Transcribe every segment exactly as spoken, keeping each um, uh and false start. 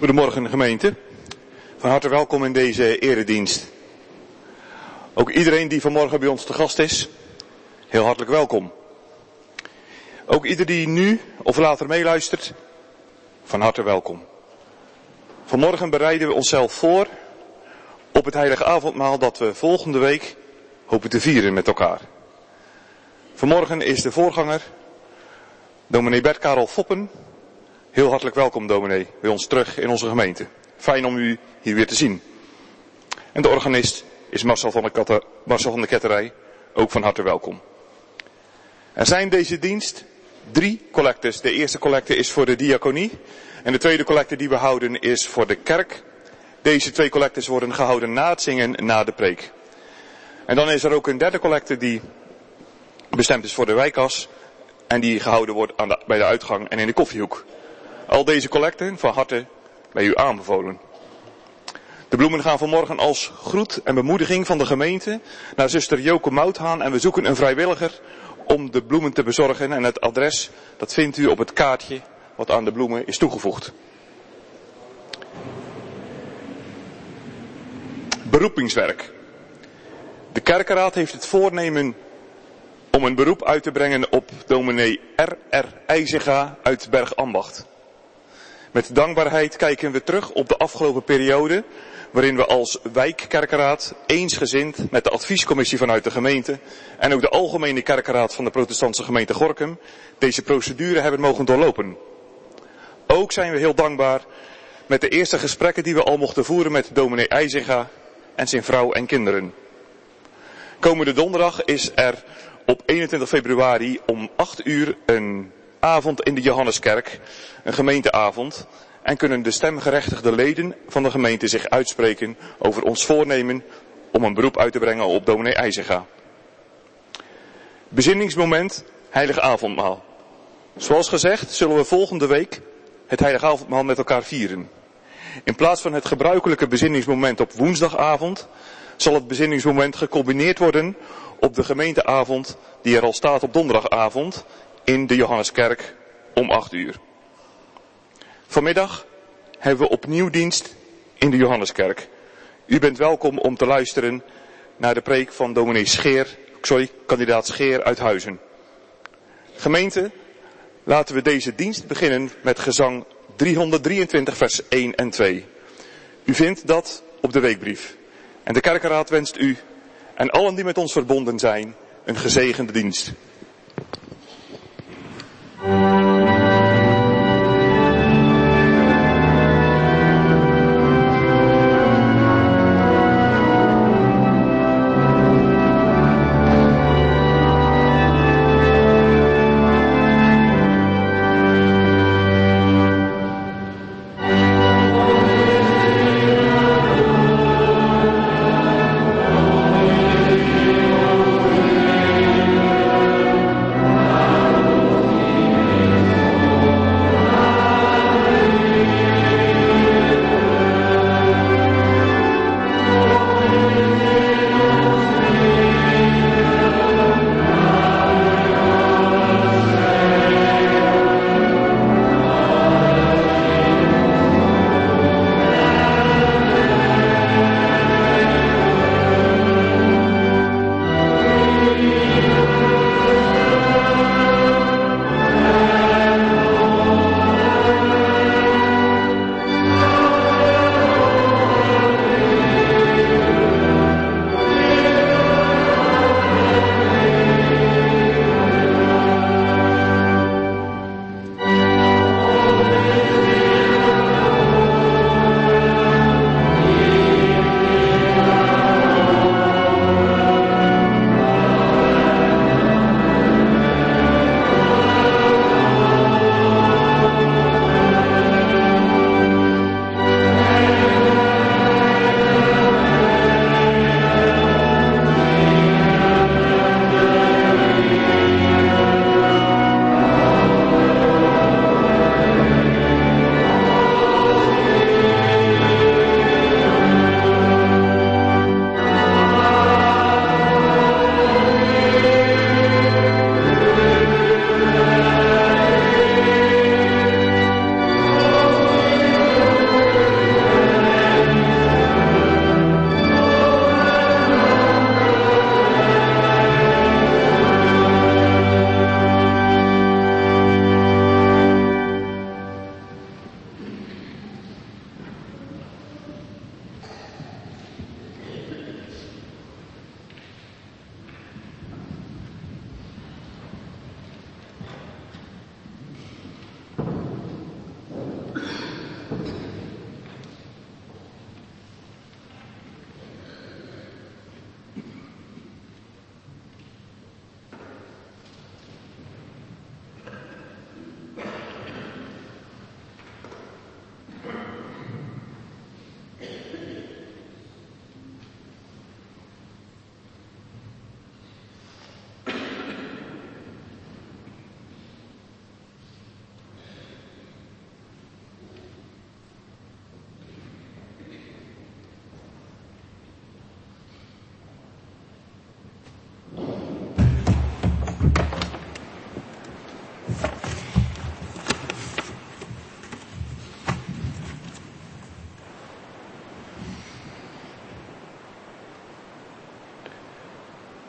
Goedemorgen gemeente, van harte welkom in deze eredienst. Ook iedereen die vanmorgen bij ons te gast is, heel hartelijk welkom. Ook ieder die nu of later meeluistert, van harte welkom. Vanmorgen bereiden we onszelf voor op het heilige avondmaal dat we volgende week hopen te vieren met elkaar. Vanmorgen is de voorganger, dominee Bert Karel Foppen. Heel hartelijk welkom dominee, bij ons terug in onze gemeente. Fijn om u hier weer te zien. En de organist is Marcel van de, Katte, Marcel van de Ketterij, ook van harte welkom. Er zijn deze dienst drie collectes. De eerste collecte is voor de diaconie en de tweede collecte die we houden is voor de kerk. Deze twee collectes worden gehouden na het zingen, na de preek. En dan is er ook een derde collecte die bestemd is voor de wijkas en die gehouden wordt aan de, bij de uitgang en in de koffiehoek. Al deze collecten van harte bij u aanbevolen. De bloemen gaan vanmorgen als groet en bemoediging van de gemeente naar zuster Joke Mouthaan en we zoeken een vrijwilliger om de bloemen te bezorgen en het adres dat vindt u op het kaartje wat aan de bloemen is toegevoegd. Beroepingswerk. De kerkenraad heeft het voornemen om een beroep uit te brengen op dominee R R IJzega uit Bergambacht. Met dankbaarheid kijken we terug op de afgelopen periode waarin we als wijkkerkenraad eensgezind met de adviescommissie vanuit de gemeente en ook de algemene kerkenraad van de protestantse gemeente Gorinchem deze procedure hebben mogen doorlopen. Ook zijn we heel dankbaar met de eerste gesprekken die we al mochten voeren met dominee IJzega en zijn vrouw en kinderen. Komende donderdag is er op eenentwintig februari om acht uur een avond in de Johanneskerk, een gemeenteavond, en kunnen de stemgerechtigde leden van de gemeente zich uitspreken over ons voornemen om een beroep uit te brengen op dominee IJzega. Bezinningsmoment, heilig avondmaal. Zoals gezegd zullen we volgende week het heilig avondmaal met elkaar vieren. In plaats van het gebruikelijke bezinningsmoment op woensdagavond zal het bezinningsmoment gecombineerd worden op de gemeenteavond die er al staat op donderdagavond in de Johanneskerk om acht uur. Vanmiddag hebben we opnieuw dienst in de Johanneskerk. U bent welkom om te luisteren naar de preek van dominee Scheer, sorry, kandidaat Scheer uit Huizen. Gemeente, laten we deze dienst beginnen met gezang driehonderddrieëntwintig vers één en twee. U vindt dat op de weekbrief. En de kerkenraad wenst u en allen die met ons verbonden zijn een gezegende dienst. Amen.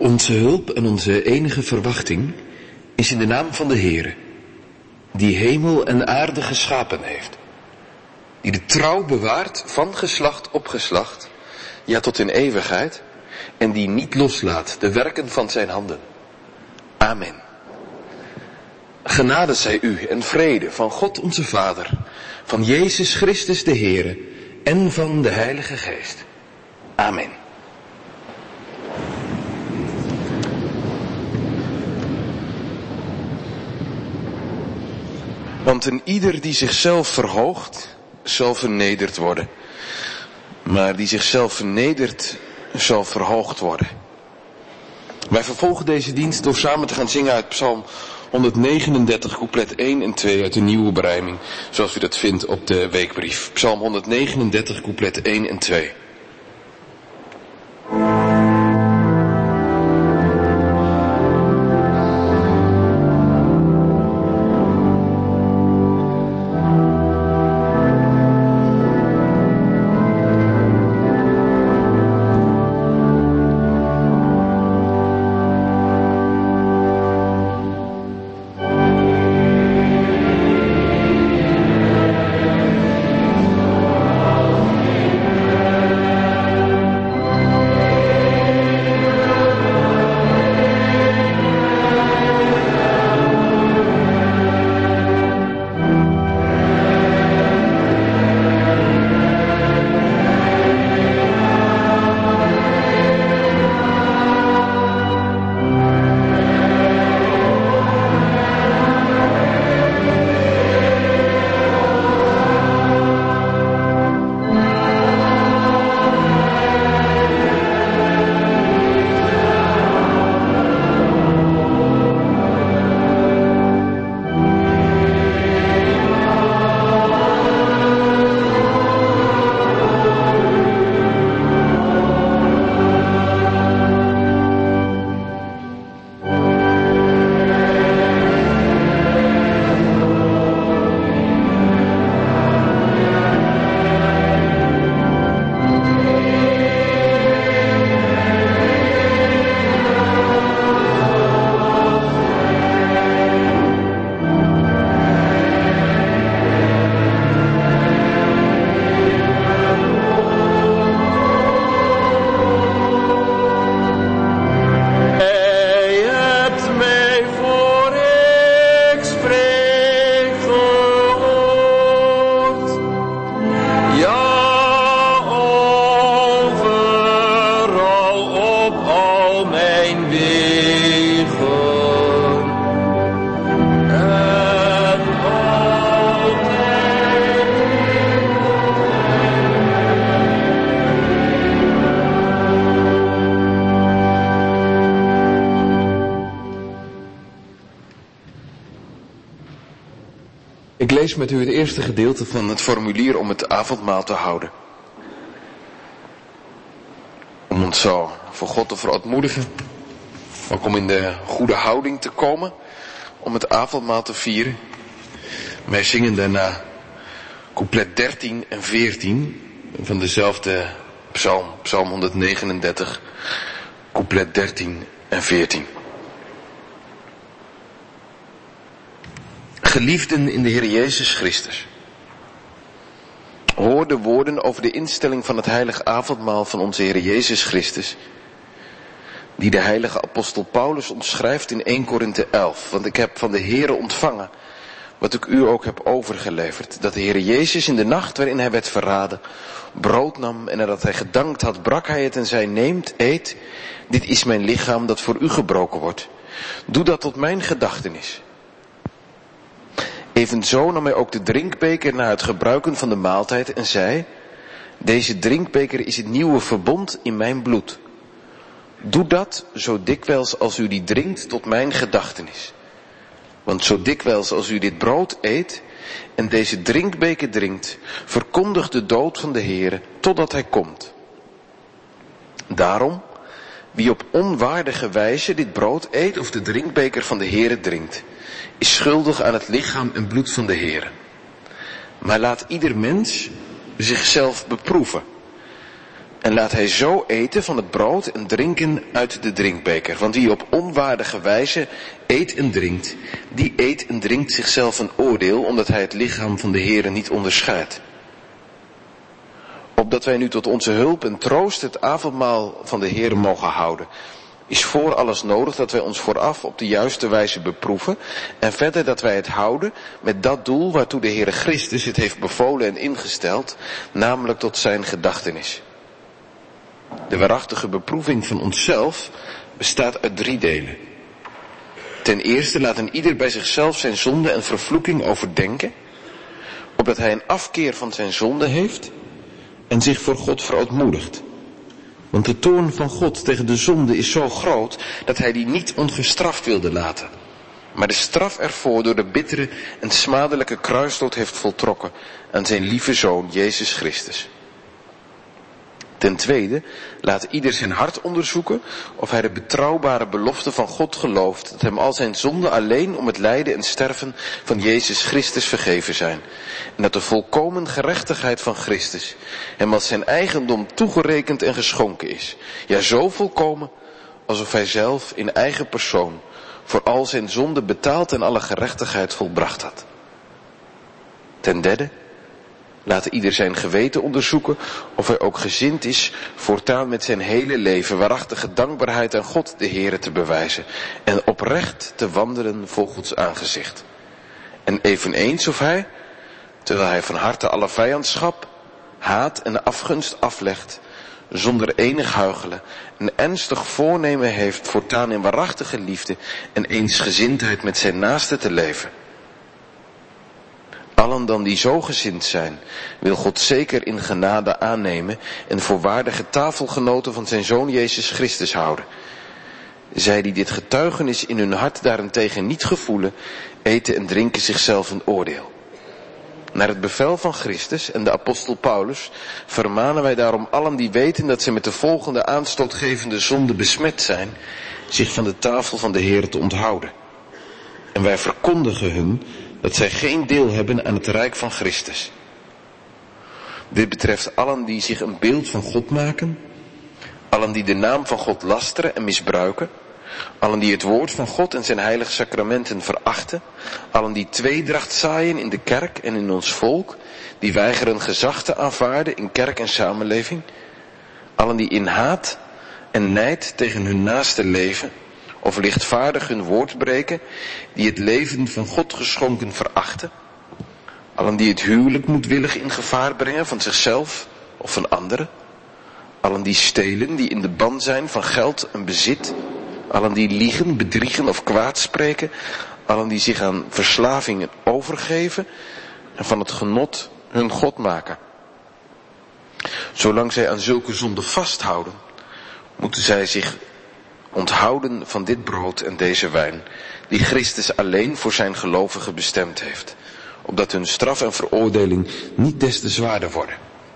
Onze hulp en onze enige verwachting is in de naam van de Heere, die hemel en aarde geschapen heeft, die de trouw bewaart van geslacht op geslacht, ja tot in eeuwigheid, en die niet loslaat de werken van zijn handen. Amen. Genade zij u en vrede van God onze Vader, van Jezus Christus de Heere en van de Heilige Geest. Amen. Want een ieder die zichzelf verhoogt, zal vernederd worden. Maar die zichzelf vernedert, zal verhoogd worden. Wij vervolgen deze dienst door samen te gaan zingen uit Psalm honderdnegenendertig, couplet één en twee uit de nieuwe berijming, zoals u dat vindt op de weekbrief. Psalm honderdnegenendertig, couplet één en twee. Ik lees met u het eerste gedeelte van het formulier om het avondmaal te houden. Om ons zo voor God te verootmoedigen, ook om in de goede houding te komen, om het avondmaal te vieren. Wij zingen daarna couplet dertien en veertien van dezelfde psalm, psalm honderdnegenendertig, couplet dertien en veertien. Geliefden in de Heer Jezus Christus, hoor de woorden over de instelling van het heilige avondmaal van onze Heer Jezus Christus, die de heilige apostel Paulus omschrijft in eerste Korinthe elf. Want ik heb van de Heere ontvangen, wat ik u ook heb overgeleverd, dat de Heer Jezus in de nacht waarin hij werd verraden, brood nam en nadat hij gedankt had, brak hij het en zei, neemt, eet, dit is mijn lichaam dat voor u gebroken wordt. Doe dat tot mijn gedachtenis. Evenzo nam hij ook de drinkbeker na het gebruiken van de maaltijd en zei, deze drinkbeker is het nieuwe verbond in mijn bloed. Doe dat zo dikwijls als u die drinkt tot mijn gedachtenis. Want zo dikwijls als u dit brood eet en deze drinkbeker drinkt, verkondigt de dood van de Heere totdat hij komt. Daarom, wie op onwaardige wijze dit brood eet of de drinkbeker van de Heere drinkt, is schuldig aan het lichaam en bloed van de Heere. Maar laat ieder mens zichzelf beproeven. En laat hij zo eten van het brood en drinken uit de drinkbeker. Want wie op onwaardige wijze eet en drinkt, die eet en drinkt zichzelf een oordeel, omdat hij het lichaam van de Heere niet onderscheidt. Opdat wij nu tot onze hulp en troost het avondmaal van de Heere mogen houden, is voor alles nodig dat wij ons vooraf op de juiste wijze beproeven en verder dat wij het houden met dat doel waartoe de Heere Christus het heeft bevolen en ingesteld, namelijk tot zijn gedachtenis. De waarachtige beproeving van onszelf bestaat uit drie delen. Ten eerste laat een ieder bij zichzelf zijn zonde en vervloeking overdenken, opdat hij een afkeer van zijn zonde heeft en zich voor God verootmoedigt. Want de toorn van God tegen de zonde is zo groot dat hij die niet ongestraft wilde laten, maar de straf ervoor door de bittere en smadelijke kruisdood heeft voltrokken aan zijn lieve Zoon Jezus Christus. Ten tweede, laat ieder zijn hart onderzoeken of hij de betrouwbare belofte van God gelooft, dat hem al zijn zonden alleen om het lijden en sterven van Jezus Christus vergeven zijn. En dat de volkomen gerechtigheid van Christus hem als zijn eigendom toegerekend en geschonken is. Ja, zo volkomen alsof hij zelf in eigen persoon voor al zijn zonden betaald en alle gerechtigheid volbracht had. Ten derde, laat ieder zijn geweten onderzoeken of hij ook gezind is voortaan met zijn hele leven waarachtige dankbaarheid aan God de Heere te bewijzen en oprecht te wandelen voor Gods aangezicht. En eveneens of hij, terwijl hij van harte alle vijandschap, haat en afgunst aflegt, zonder enig huichelen, een ernstig voornemen heeft voortaan in waarachtige liefde en eensgezindheid met zijn naaste te leven. Allen dan die zo gezind zijn, wil God zeker in genade aannemen en voor waardige tafelgenoten van zijn Zoon Jezus Christus houden. Zij die dit getuigenis in hun hart daarentegen niet gevoelen, eten en drinken zichzelf een oordeel. Naar het bevel van Christus en de apostel Paulus vermanen wij daarom allen die weten dat ze met de volgende aanstootgevende zonde besmet zijn, zich van de tafel van de Heer te onthouden. En wij verkondigen hun dat zij geen deel hebben aan het rijk van Christus. Dit betreft allen die zich een beeld van God maken, allen die de naam van God lasteren en misbruiken, allen die het woord van God en zijn heilige sacramenten verachten, allen die tweedracht zaaien in de kerk en in ons volk, die weigeren gezag te aanvaarden in kerk en samenleving, allen die in haat en nijd tegen hun naaste leven, of lichtvaardig hun woord breken, die het leven van God geschonken verachten, allen die het huwelijk moedwillig in gevaar brengen van zichzelf of van anderen, allen die stelen, die in de ban zijn van geld en bezit, allen die liegen, bedriegen of kwaad spreken, allen die zich aan verslavingen overgeven en van het genot hun God maken. Zolang zij aan zulke zonden vasthouden, moeten zij zich onthouden van dit brood en deze wijn, die Christus alleen voor zijn gelovigen bestemd heeft, opdat hun straf en veroordeling niet des te zwaarder worden.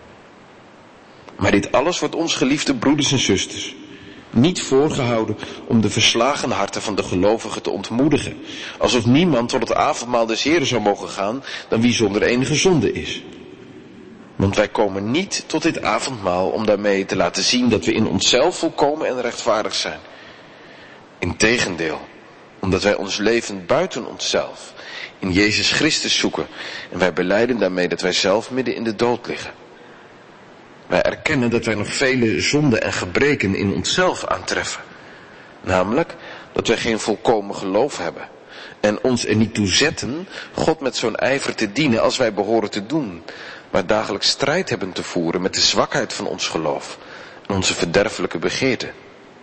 Maar dit alles wordt ons, geliefde broeders en zusters, niet voorgehouden om de verslagen harten van de gelovigen te ontmoedigen, alsof niemand tot het avondmaal des Heren zou mogen gaan dan wie zonder enige zonde is. Want wij komen niet tot dit avondmaal om daarmee te laten zien dat we in onszelf volkomen en rechtvaardig zijn. Integendeel, omdat wij ons leven buiten onszelf in Jezus Christus zoeken en wij belijden daarmee dat wij zelf midden in de dood liggen. Wij erkennen dat wij nog vele zonden en gebreken in onszelf aantreffen. Namelijk dat wij geen volkomen geloof hebben en ons er niet toe zetten God met zo'n ijver te dienen als wij behoren te doen, maar dagelijks strijd hebben te voeren met de zwakheid van ons geloof en onze verderfelijke begeerten.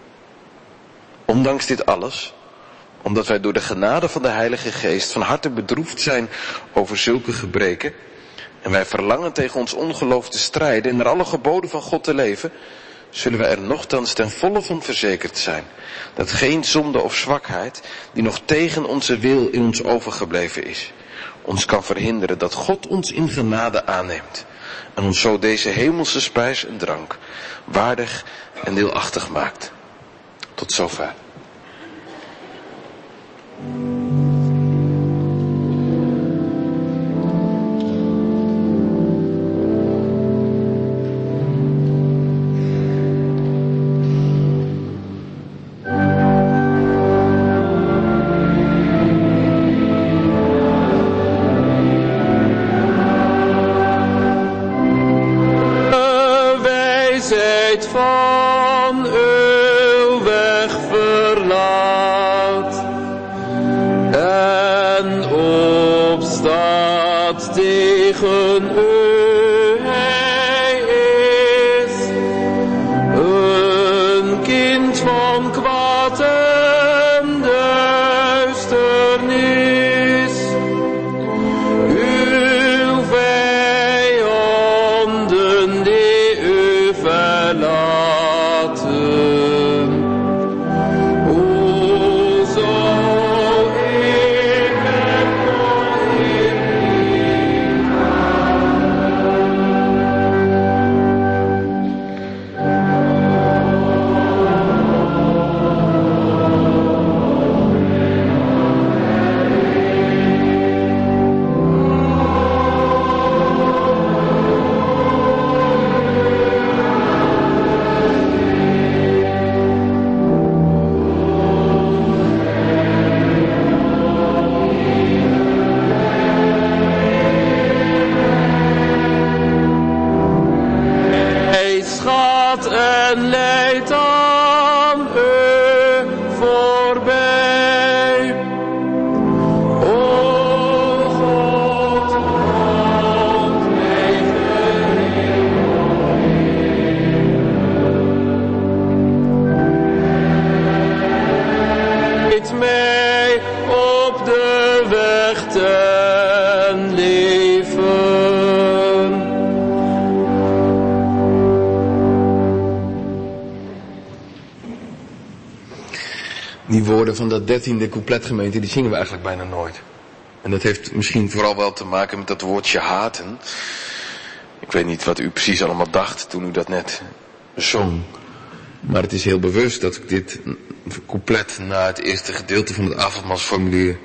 Ondanks dit alles, omdat wij door de genade van de Heilige Geest van harte bedroefd zijn over zulke gebreken, en wij verlangen tegen ons ongeloof te strijden en naar alle geboden van God te leven, zullen wij er nochtans ten volle van verzekerd zijn dat geen zonde of zwakheid, die nog tegen onze wil in ons overgebleven is, ons kan verhinderen dat God ons in genade aanneemt en ons zo deze hemelse spijs en drank waardig en deelachtig maakt. Tot zover. voorbij. O God, God heeft leid mij op de weg ten leven. Die woorden van dat dertiende coupletgemeente, die zingen we eigenlijk bijna nooit. En dat heeft misschien vooral wel te maken met dat woordje haten. Ik weet niet wat u precies allemaal dacht toen u dat net zong. Maar het is heel bewust dat ik dit couplet na het eerste gedeelte van het avondmaalsformulier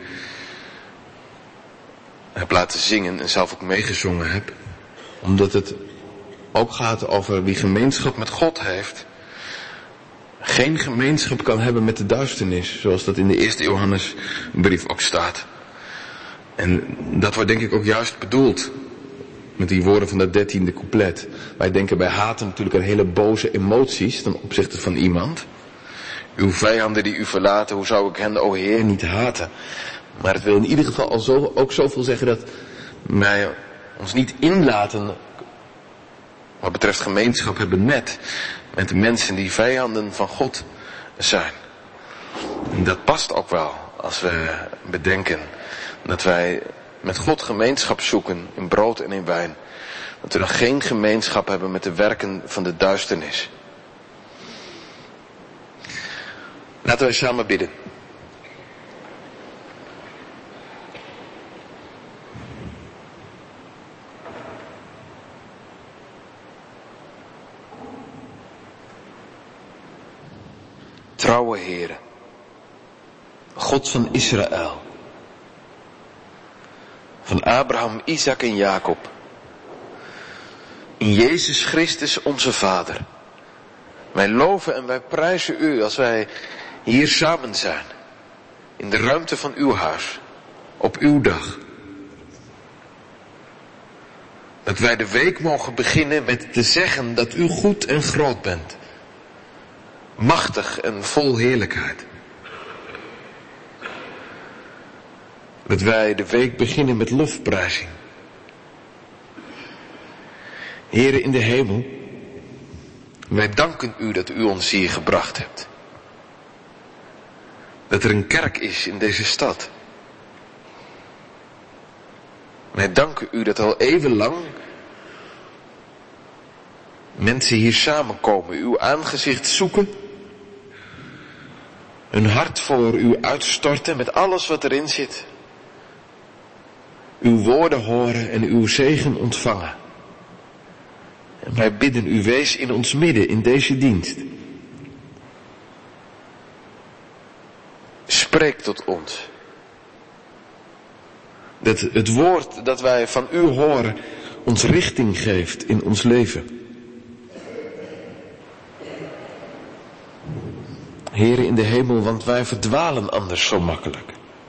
heb laten zingen en zelf ook meegezongen heb. Omdat het ook gaat over wie gemeenschap met God heeft, geen gemeenschap kan hebben met de duisternis, zoals dat in de eerste Johannesbrief ook staat. En dat wordt denk ik ook juist bedoeld met die woorden van dat dertiende couplet. Wij denken bij haten natuurlijk aan hele boze emoties ten opzichte van iemand. Uw vijanden die u verlaten, hoe zou ik hen, o Heer, niet haten? Maar het wil in ieder geval al zo, ook zoveel zeggen dat wij ons niet inlaten wat betreft gemeenschap hebben met, met de mensen die vijanden van God zijn. En dat past ook wel als we bedenken dat wij met God gemeenschap zoeken in brood en in wijn. Dat we dan geen gemeenschap hebben met de werken van de duisternis. Laten wij samen bidden. Trouwe Heere, God van Israël, van Abraham, Isaac en Jacob, in Jezus Christus onze Vader. Wij loven en wij prijzen u als wij hier samen zijn, in de ruimte van uw huis, op uw dag. Dat wij de week mogen beginnen met te zeggen dat u goed en groot bent, machtig en vol heerlijkheid. Dat wij de week beginnen met lofprijzing. Heere in de hemel, wij danken u dat u ons hier gebracht hebt. Dat er een kerk is in deze stad. Wij danken u dat al eeuwenlang mensen hier samenkomen, uw aangezicht zoeken, hun hart voor u uitstorten met alles wat erin zit. Uw woorden horen en uw zegen ontvangen. En wij bidden u, wees in ons midden in deze dienst. Spreek tot ons. Dat het woord dat wij van u horen ons richting geeft in ons leven. Heere in de hemel, want wij verdwalen anders zo makkelijk.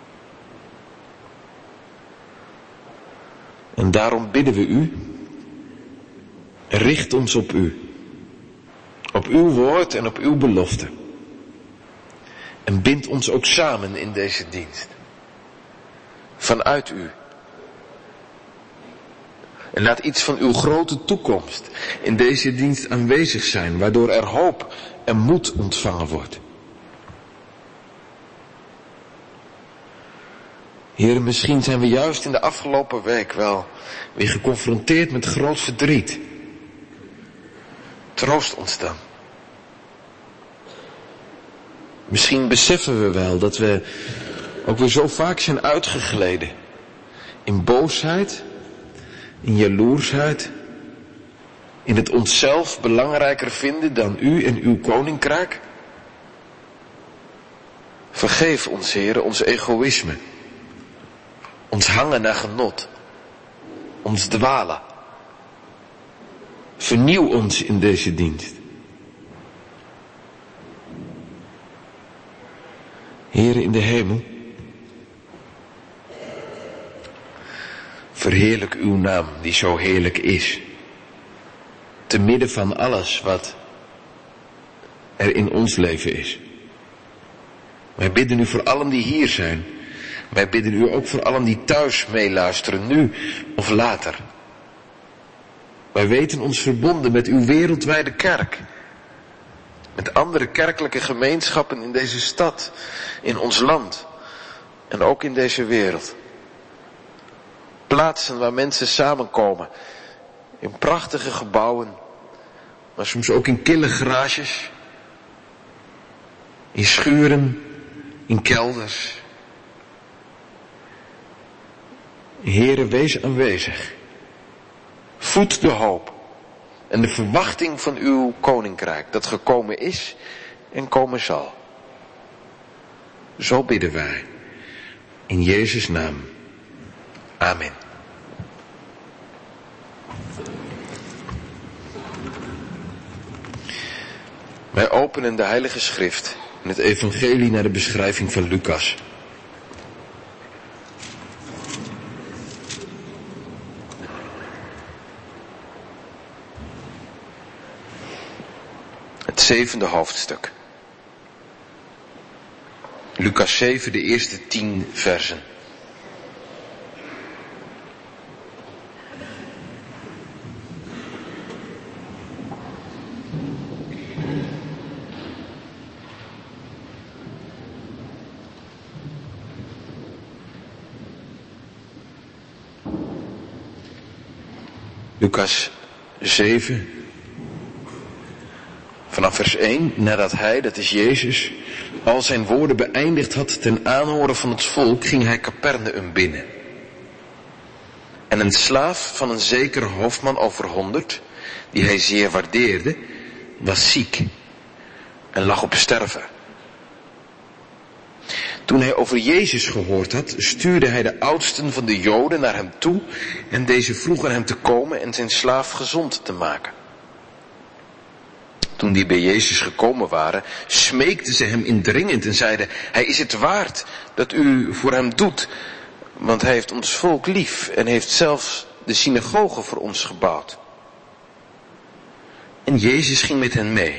En daarom bidden we u, richt ons op u, op uw woord en op uw belofte. En bind ons ook samen in deze dienst, vanuit u. En laat iets van uw grote toekomst in deze dienst aanwezig zijn, waardoor er hoop en moed ontvangen wordt. Heer, misschien zijn we juist in de afgelopen week wel weer geconfronteerd met groot verdriet. Troost ons dan. Misschien beseffen we wel dat we ook weer zo vaak zijn uitgegleden. In boosheid, in jaloersheid, in het onszelf belangrijker vinden dan u en uw koninkrijk. Vergeef ons, Heer, ons egoïsme. Ons hangen naar genot. Ons dwalen. Vernieuw ons in deze dienst. Heere in de hemel. Verheerlijk uw naam die zo heerlijk is. Te midden van alles wat er in ons leven is. Wij bidden u voor allen die hier zijn. Wij bidden u ook voor allen die thuis meeluisteren, nu of later. Wij weten ons verbonden met uw wereldwijde kerk. Met andere kerkelijke gemeenschappen in deze stad, in ons land en ook in deze wereld. Plaatsen waar mensen samenkomen, in prachtige gebouwen, maar soms ook in kille garages, in schuren, in kelders. Heere, wees aanwezig. Voed de hoop en de verwachting van uw koninkrijk, dat gekomen is en komen zal. Zo bidden wij. In Jezus' naam. Amen. Wij openen de Heilige Schrift in het evangelie naar de beschrijving van Lucas. Het zevende hoofdstuk. Lucas zeven, de eerste tien versen. Lucas zeven, vanaf vers één, nadat hij, dat is Jezus, al zijn woorden beëindigd had ten aanhoren van het volk, ging hij Capernaum binnen. En een slaaf van een zekere hoofdman over honderd, die hij zeer waardeerde, was ziek en lag op sterven. Toen hij over Jezus gehoord had, stuurde hij de oudsten van de Joden naar hem toe en deze vroegen hem te komen en zijn slaaf gezond te maken. Toen die bij Jezus gekomen waren, smeekten ze hem indringend en zeiden: hij is het waard dat u voor hem doet, want hij heeft ons volk lief en heeft zelfs de synagoge voor ons gebouwd. En Jezus ging met hen mee.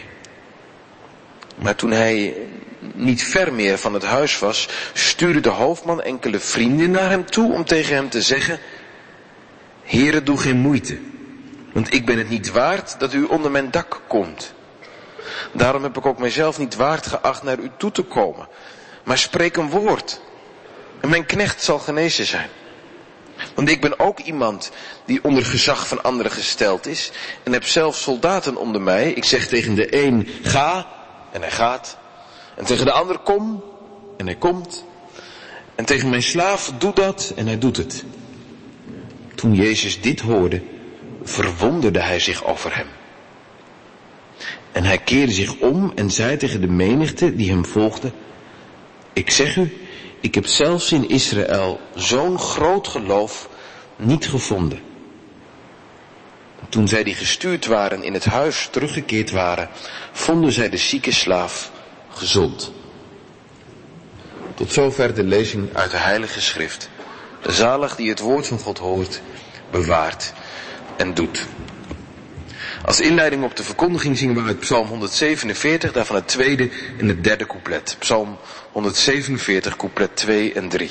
Maar toen hij niet ver meer van het huis was, stuurde de hoofdman enkele vrienden naar hem toe om tegen hem te zeggen: Heere, doe geen moeite, want ik ben het niet waard dat u onder mijn dak komt. Daarom heb ik ook mijzelf niet waard geacht naar u toe te komen. Maar spreek een woord en mijn knecht zal genezen zijn. Want ik ben ook iemand die onder gezag van anderen gesteld is en heb zelf soldaten onder mij. Ik zeg tegen de een: ga, en hij gaat. En tegen de ander: kom, en hij komt. En tegen mijn slaaf: doe dat, en hij doet het. Toen Jezus dit hoorde, verwonderde hij zich over hem. En hij keerde zich om en zei tegen de menigte die hem volgde: ik zeg u, ik heb zelfs in Israël zo'n groot geloof niet gevonden. Toen zij die gestuurd waren in het huis teruggekeerd waren, vonden zij de zieke slaaf gezond. Tot zover de lezing uit de Heilige Schrift. Zalig die het woord van God hoort, bewaart en doet. Als inleiding op de verkondiging zingen we uit Psalm honderdzevenenveertig, daarvan het tweede en het derde couplet. Psalm honderdzevenenveertig, couplet twee en drie.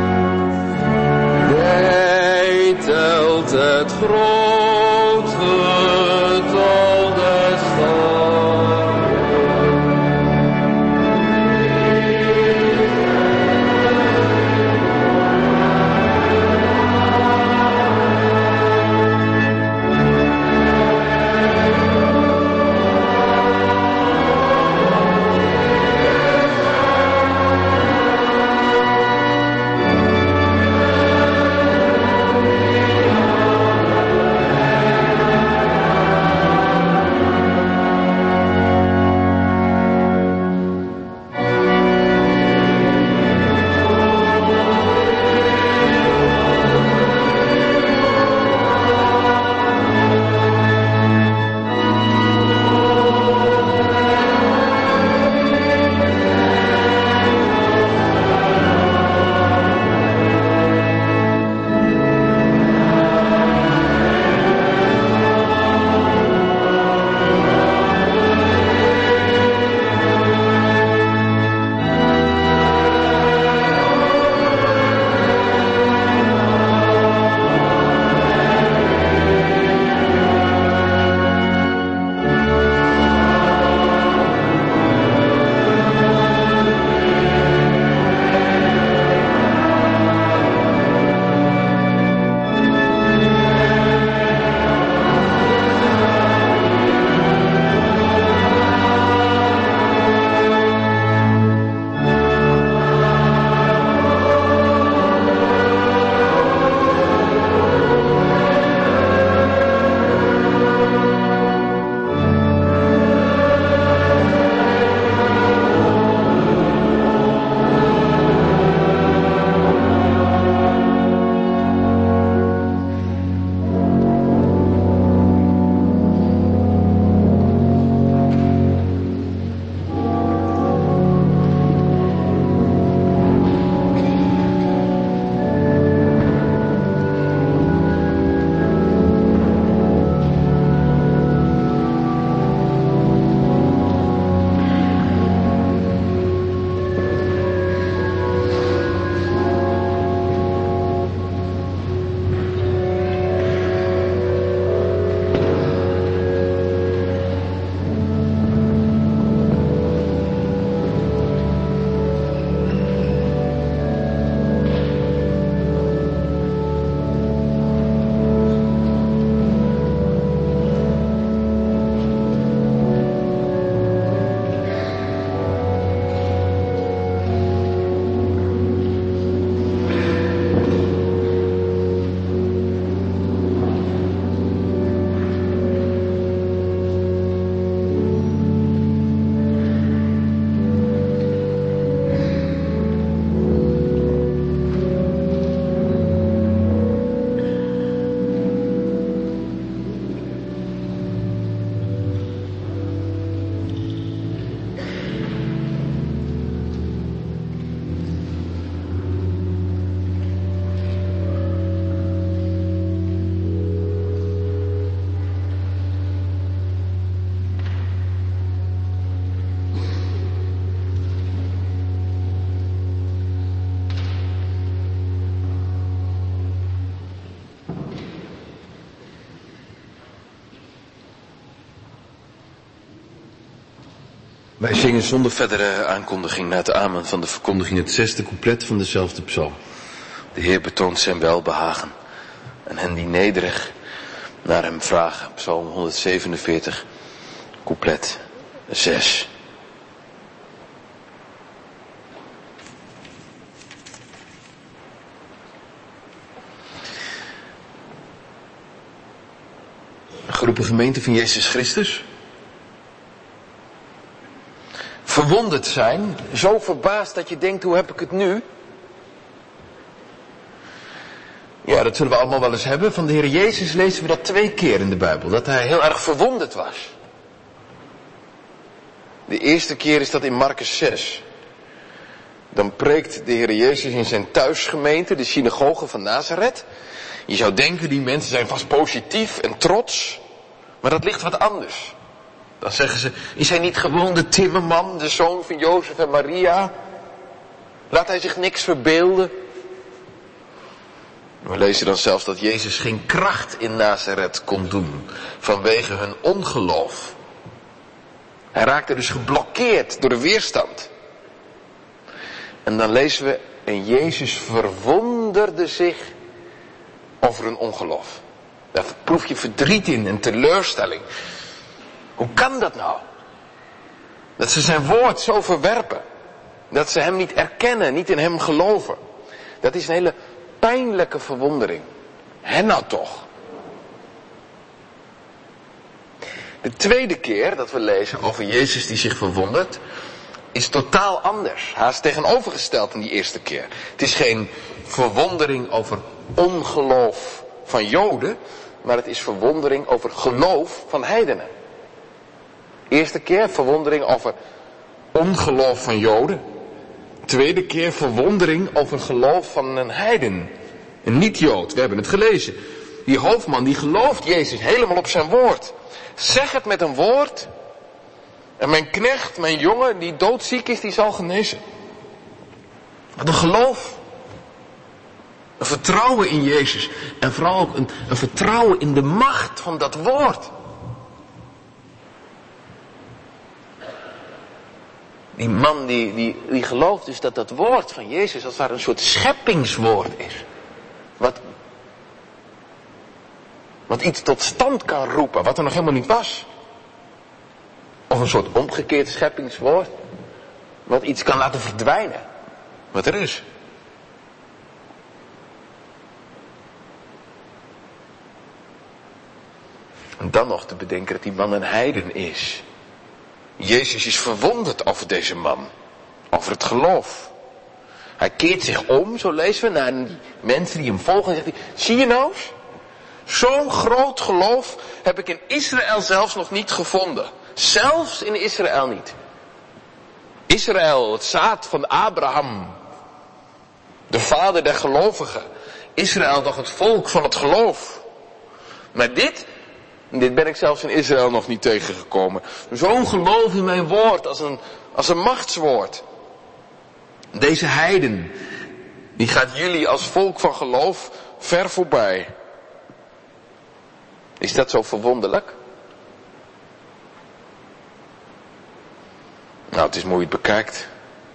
Het groot Wij zingen zonder verdere aankondiging na het amen van de verkondiging het zesde couplet van dezelfde psalm. De Heer betoont zijn welbehagen en hen die nederig naar hem vragen. Psalm honderdzevenenveertig, couplet zes. Geroepen gemeente van Jezus Christus. Verwonderd zijn, zo verbaasd dat je denkt, hoe heb ik het nu? Ja, dat zullen we allemaal wel eens hebben. Van de Heer Jezus lezen we dat twee keer in de Bijbel, dat hij heel erg verwonderd was. De eerste keer is dat in Markus zes. Dan preekt de Heer Jezus in zijn thuisgemeente, de synagoge van Nazareth. Je zou denken, die mensen zijn vast positief en trots, maar dat ligt wat anders. Dan zeggen ze, is hij niet gewoon de timmerman, de zoon van Jozef en Maria? Laat hij zich niks verbeelden? We lezen dan zelfs dat Jezus geen kracht in Nazareth kon doen vanwege hun ongeloof. Hij raakte dus geblokkeerd door de weerstand. En dan lezen we, en Jezus verwonderde zich over hun ongeloof. Daar proef je verdriet in en teleurstelling. Hoe kan dat nou? Dat ze zijn woord zo verwerpen. Dat ze hem niet erkennen, niet in hem geloven. Dat is een hele pijnlijke verwondering. Hen nou toch. De tweede keer dat we lezen over Jezus die zich verwondert, is totaal anders. Haast tegenovergesteld in die eerste keer. Het is geen verwondering over ongeloof van Joden, maar het is verwondering over geloof van heidenen. Eerste keer verwondering over ongeloof van Joden. Tweede keer verwondering over geloof van een heiden. Een niet-Jood, we hebben het gelezen. Die hoofdman die gelooft Jezus helemaal op zijn woord. Zeg het met een woord. En mijn knecht, mijn jongen die doodziek is, die zal genezen. Wat een geloof. Een vertrouwen in Jezus. En vooral ook een, een vertrouwen in de macht van dat woord. Die man die, die, die gelooft dus dat dat woord van Jezus als het ware een soort scheppingswoord is. Wat, wat iets tot stand kan roepen, wat er nog helemaal niet was. Of een soort omgekeerd scheppingswoord. Wat iets kan laten verdwijnen. Wat er is. En dan nog te bedenken dat die man een heiden is. Jezus is verwonderd over deze man. Over het geloof. Hij keert zich om, zo lezen we, naar die mensen die hem volgen. En zegt hij, zie je nou eens? Zo'n groot geloof heb ik in Israël zelfs nog niet gevonden. Zelfs in Israël niet. Israël, het zaad van Abraham. De vader der gelovigen. Israël toch het volk van het geloof. Maar dit... Dit ben ik zelfs in Israël nog niet tegengekomen. Zo'n geloof in mijn woord als een, als een machtswoord. Deze heiden, die gaat jullie als volk van geloof ver voorbij. Is dat zo verwonderlijk? Nou, het is mooi het bekijkt.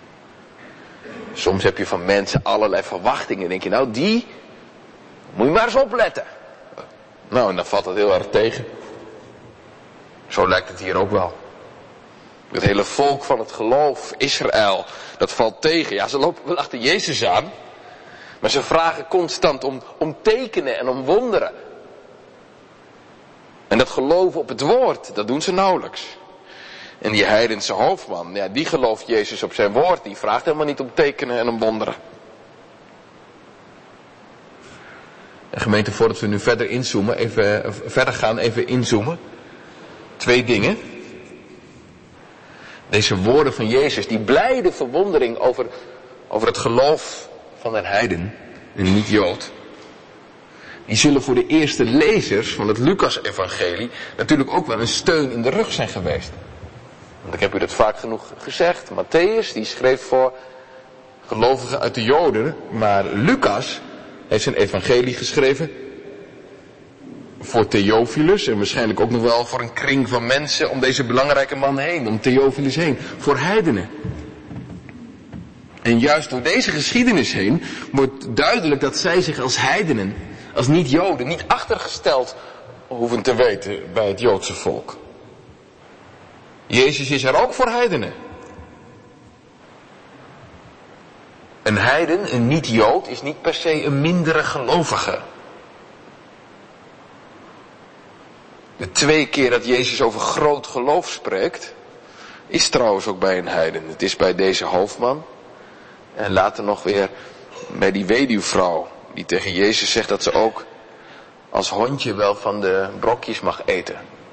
Soms heb je van mensen allerlei verwachtingen. En denk je, nou die, moet je maar eens opletten. Nou, en dan valt het heel erg tegen. Zo lijkt het hier ook wel. Het hele volk van het geloof, Israël, dat valt tegen. Ja, ze lopen wel achter Jezus aan. Maar ze vragen constant om, om tekenen en om wonderen. En dat geloven op het woord, dat doen ze nauwelijks. En die heidense hoofdman, ja, die gelooft Jezus op zijn woord. Die vraagt helemaal niet om tekenen en om wonderen. En gemeente, voordat we nu verder inzoomen, even verder gaan, even inzoomen. Twee dingen. Deze woorden van Jezus, die blijde verwondering over, over het geloof van een heiden, een niet-Jood. Die zullen voor de eerste lezers van het Lucas-evangelie natuurlijk ook wel een steun in de rug zijn geweest. Want ik heb u dat vaak genoeg gezegd. Matthäus, die schreef voor gelovigen uit de Joden, maar Lucas heeft zijn evangelie geschreven voor Theophilus en waarschijnlijk ook nog wel voor een kring van mensen om deze belangrijke man heen, om Theophilus heen, voor heidenen. En juist door deze geschiedenis heen wordt duidelijk dat zij zich als heidenen, als niet-Joden, niet achtergesteld hoeven te weten bij het Joodse volk. Jezus is er ook voor heidenen. Een heiden, een niet-Jood, is niet per se een mindere gelovige. De twee keer dat Jezus over groot geloof spreekt, is trouwens ook bij een heiden. Het is bij deze hoofdman en later nog weer bij die weduwvrouw die tegen Jezus zegt dat ze ook als hondje wel van de brokjes mag eten.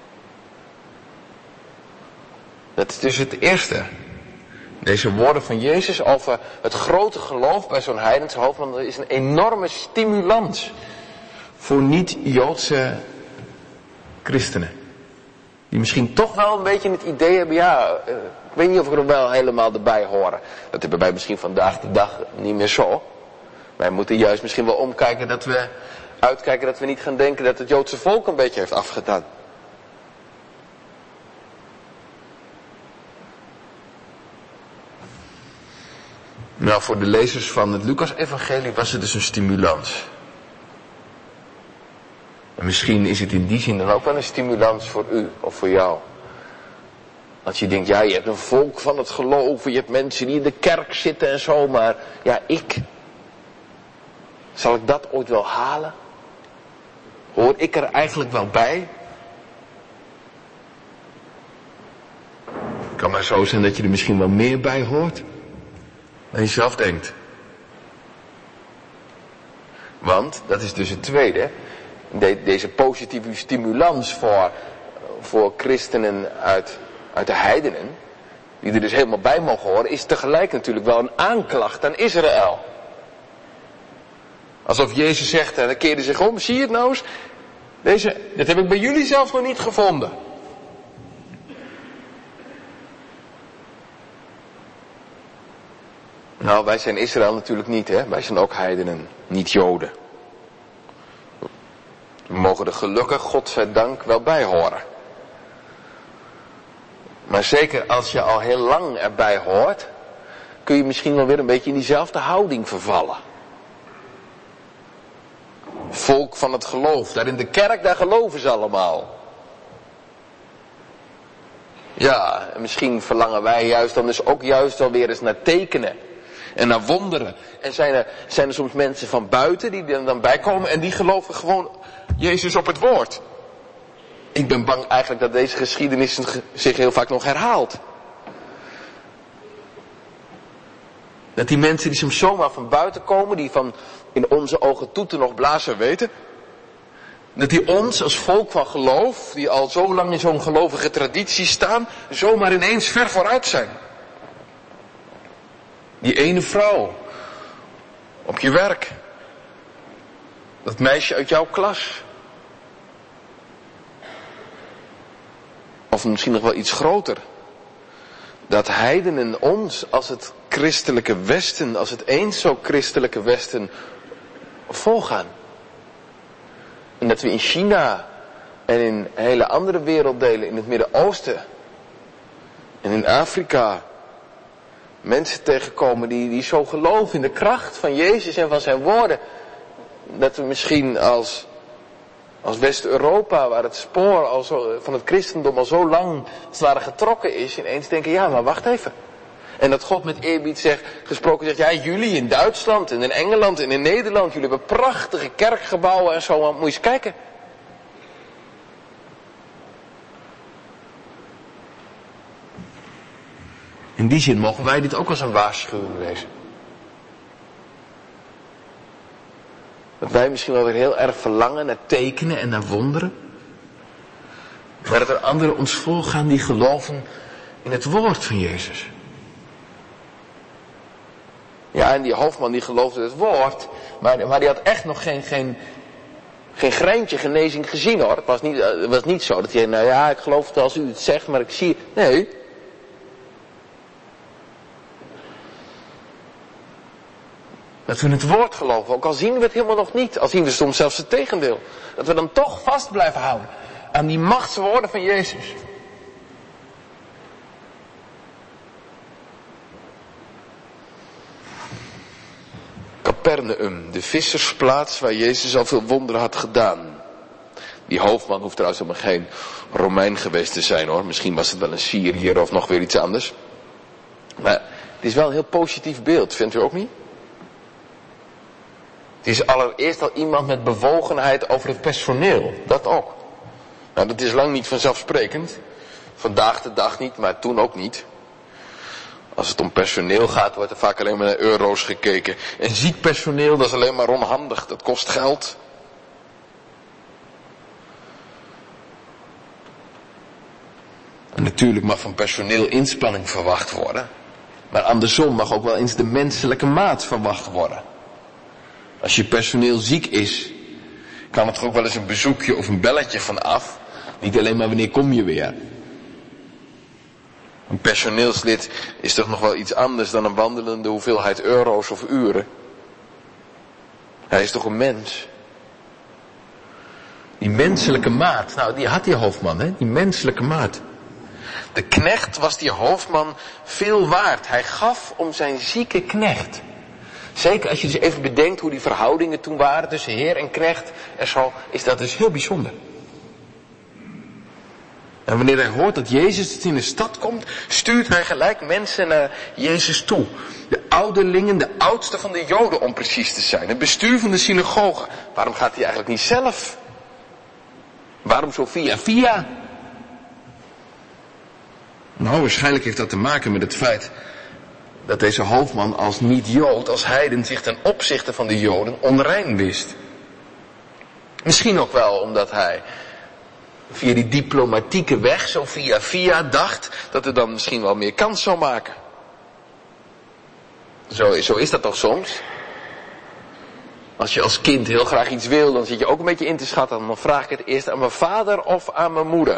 Dat is dus het eerste. Deze woorden van Jezus over het grote geloof bij zo'n heidense hoofdman is een enorme stimulans voor niet-Joodse christenen. Die misschien toch wel een beetje het idee hebben, ja, uh, ik weet niet of ik er wel helemaal erbij horen. Dat hebben wij misschien vandaag de dag niet meer zo. Wij moeten juist misschien wel omkijken dat we, uitkijken dat we niet gaan denken dat het Joodse volk een beetje heeft afgedaan. Nou, voor de lezers van het Lucas-evangelie was het dus een stimulans. En misschien is het in die zin dan ook wel een stimulans voor u of voor jou. Als je denkt, ja, je hebt een volk van het geloven, je hebt mensen die in de kerk zitten en zo, maar ja, ik, zal ik dat ooit wel halen? Hoor ik er eigenlijk wel bij? Het kan maar zo zijn dat je er misschien wel meer bij hoort dan je zelf denkt. Want, dat is dus het tweede, de, deze positieve stimulans voor, voor christenen uit, uit de heidenen, die er dus helemaal bij mogen horen, is tegelijk natuurlijk wel een aanklacht aan Israël. Alsof Jezus zegt, en dan keerde zich om, zie je het nou eens, deze, dit heb ik bij jullie zelfs nog niet gevonden. Nou, wij zijn Israël natuurlijk niet, hè. Wij zijn ook heidenen, niet Joden. We mogen er gelukkig, godzijdank, wel bij horen. Maar zeker als je al heel lang erbij hoort, kun je misschien wel weer een beetje in diezelfde houding vervallen. Volk van het geloof, daar in de kerk, daar geloven ze allemaal. Ja, en misschien verlangen wij juist dan dus ook juist wel weer eens naar tekenen. En naar wonderen. En zijn er, zijn er soms mensen van buiten die er dan bij komen en die geloven gewoon Jezus op het woord. Ik ben bang eigenlijk dat deze geschiedenis zich heel vaak nog herhaalt. Dat die mensen die soms zomaar van buiten komen, die van in onze ogen toeten nog blazen weten, dat die ons als volk van geloof, die al zo lang in zo'n gelovige traditie staan, zomaar ineens ver vooruit zijn. Die ene vrouw op je werk. Dat meisje uit jouw klas. Of misschien nog wel iets groter. Dat heidenen ons als het christelijke Westen, als het eens zo christelijke Westen volgaan. En dat we in China en in hele andere werelddelen, in het Midden-Oosten en in Afrika, mensen tegenkomen die, die zo geloven in de kracht van Jezus en van zijn woorden. Dat we misschien als, als West-Europa, waar het spoor al zo, van het christendom al zo lang als het ware getrokken is, ineens denken, ja, maar wacht even. En dat God met eerbied zegt, gesproken zegt, ja, jullie in Duitsland en in Engeland en in Nederland, jullie hebben prachtige kerkgebouwen en zo, maar moet je eens kijken. In die zin mogen wij dit ook als een waarschuwing lezen. Dat wij misschien wel weer heel erg verlangen naar tekenen en naar wonderen. Maar dat er anderen ons voorgaan die geloven in het woord van Jezus. Ja, en die hoofdman die geloofde het woord, maar, maar die had echt nog geen, geen, geen greintje genezing gezien hoor. Het was niet, het was niet zo dat hij, nou ja, ik geloof het als u het zegt, maar ik zie, nee. Dat we het woord geloven, ook al zien we het helemaal nog niet. Al zien we soms zelfs het tegendeel. Dat we dan toch vast blijven houden aan die machtswoorden van Jezus. Capernaum, de vissersplaats waar Jezus al veel wonderen had gedaan. Die hoofdman hoeft trouwens helemaal geen Romein geweest te zijn hoor. Misschien was het wel een Syriër of nog weer iets anders. Maar het is wel een heel positief beeld, vindt u ook niet? Het is allereerst al iemand met bewogenheid over het personeel. Dat ook. Nou, dat is lang niet vanzelfsprekend. Vandaag de dag niet, maar toen ook niet. Als het om personeel gaat, wordt er vaak alleen maar naar euro's gekeken. En ziek personeel, dat is alleen maar onhandig. Dat kost geld. En natuurlijk mag van personeel inspanning verwacht worden. Maar andersom mag ook wel eens de menselijke maat verwacht worden. Als je personeel ziek is, kan het er ook wel eens een bezoekje of een belletje van af. Niet alleen maar wanneer kom je weer. Een personeelslid is toch nog wel iets anders dan een wandelende hoeveelheid euro's of uren. Hij is toch een mens. Die menselijke maat, nou die had die hoofdman, hè? Die menselijke maat. De knecht was die hoofdman veel waard. Hij gaf om zijn zieke knecht. Zeker als je dus even bedenkt hoe die verhoudingen toen waren tussen heer en knecht en zo, is dat dus heel bijzonder. En wanneer hij hoort dat Jezus in de stad komt, stuurt hij gelijk mensen naar Jezus toe. De ouderlingen, de oudste van de Joden om precies te zijn. Het bestuur van de synagoge. Waarom gaat hij eigenlijk niet zelf? Waarom zo via via? Nou, waarschijnlijk heeft dat te maken met het feit dat deze hoofdman als niet-Jood, als heiden, zich ten opzichte van de Joden onrein wist. Misschien ook wel omdat hij via die diplomatieke weg, zo via via, dacht dat er dan misschien wel meer kans zou maken. Zo, zo is dat toch soms? Als je als kind heel graag iets wil, dan zit je ook een beetje in te schatten. Dan vraag ik het eerst aan mijn vader of aan mijn moeder.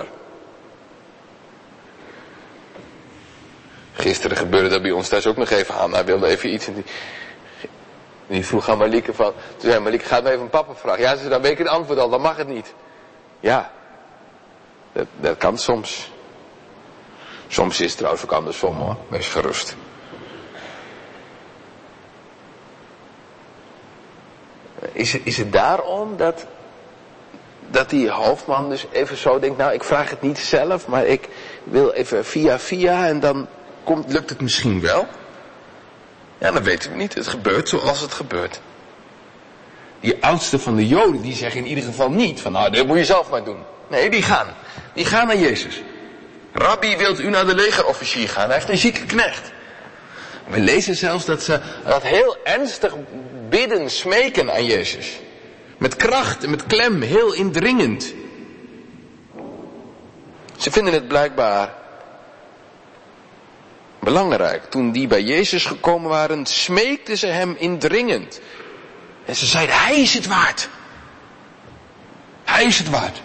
Gisteren gebeurde dat bij ons thuis ook nog even aan. Hij wilde even iets. En die, die vroeg aan Marieke van. Toen zei Marieke, ga maar even een papa vragen. Ja, ze zei, dan weet ik het antwoord al, dan mag het niet. Ja, dat, dat kan soms. Soms is het trouwens ook andersom hoor. Wees gerust. Is het, is het daarom dat, dat die hoofdman dus even zo denkt, nou ik vraag het niet zelf, maar ik wil even via via en dan komt, lukt het misschien wel? Ja, dat weten we niet. Het gebeurt zoals het gebeurt. Die oudste van de Joden, die zeggen in ieder geval niet van, nou, dat moet je zelf maar doen. Nee, die gaan. Die gaan naar Jezus. Rabbi, wilt u naar de legerofficier gaan? Hij heeft een zieke knecht. We lezen zelfs dat ze dat heel ernstig bidden, smeken aan Jezus. Met kracht en met klem, heel indringend. Ze vinden het blijkbaar belangrijk. Toen die bij Jezus gekomen waren, smeekten ze hem indringend. En ze zeiden, hij is het waard. Hij is het waard.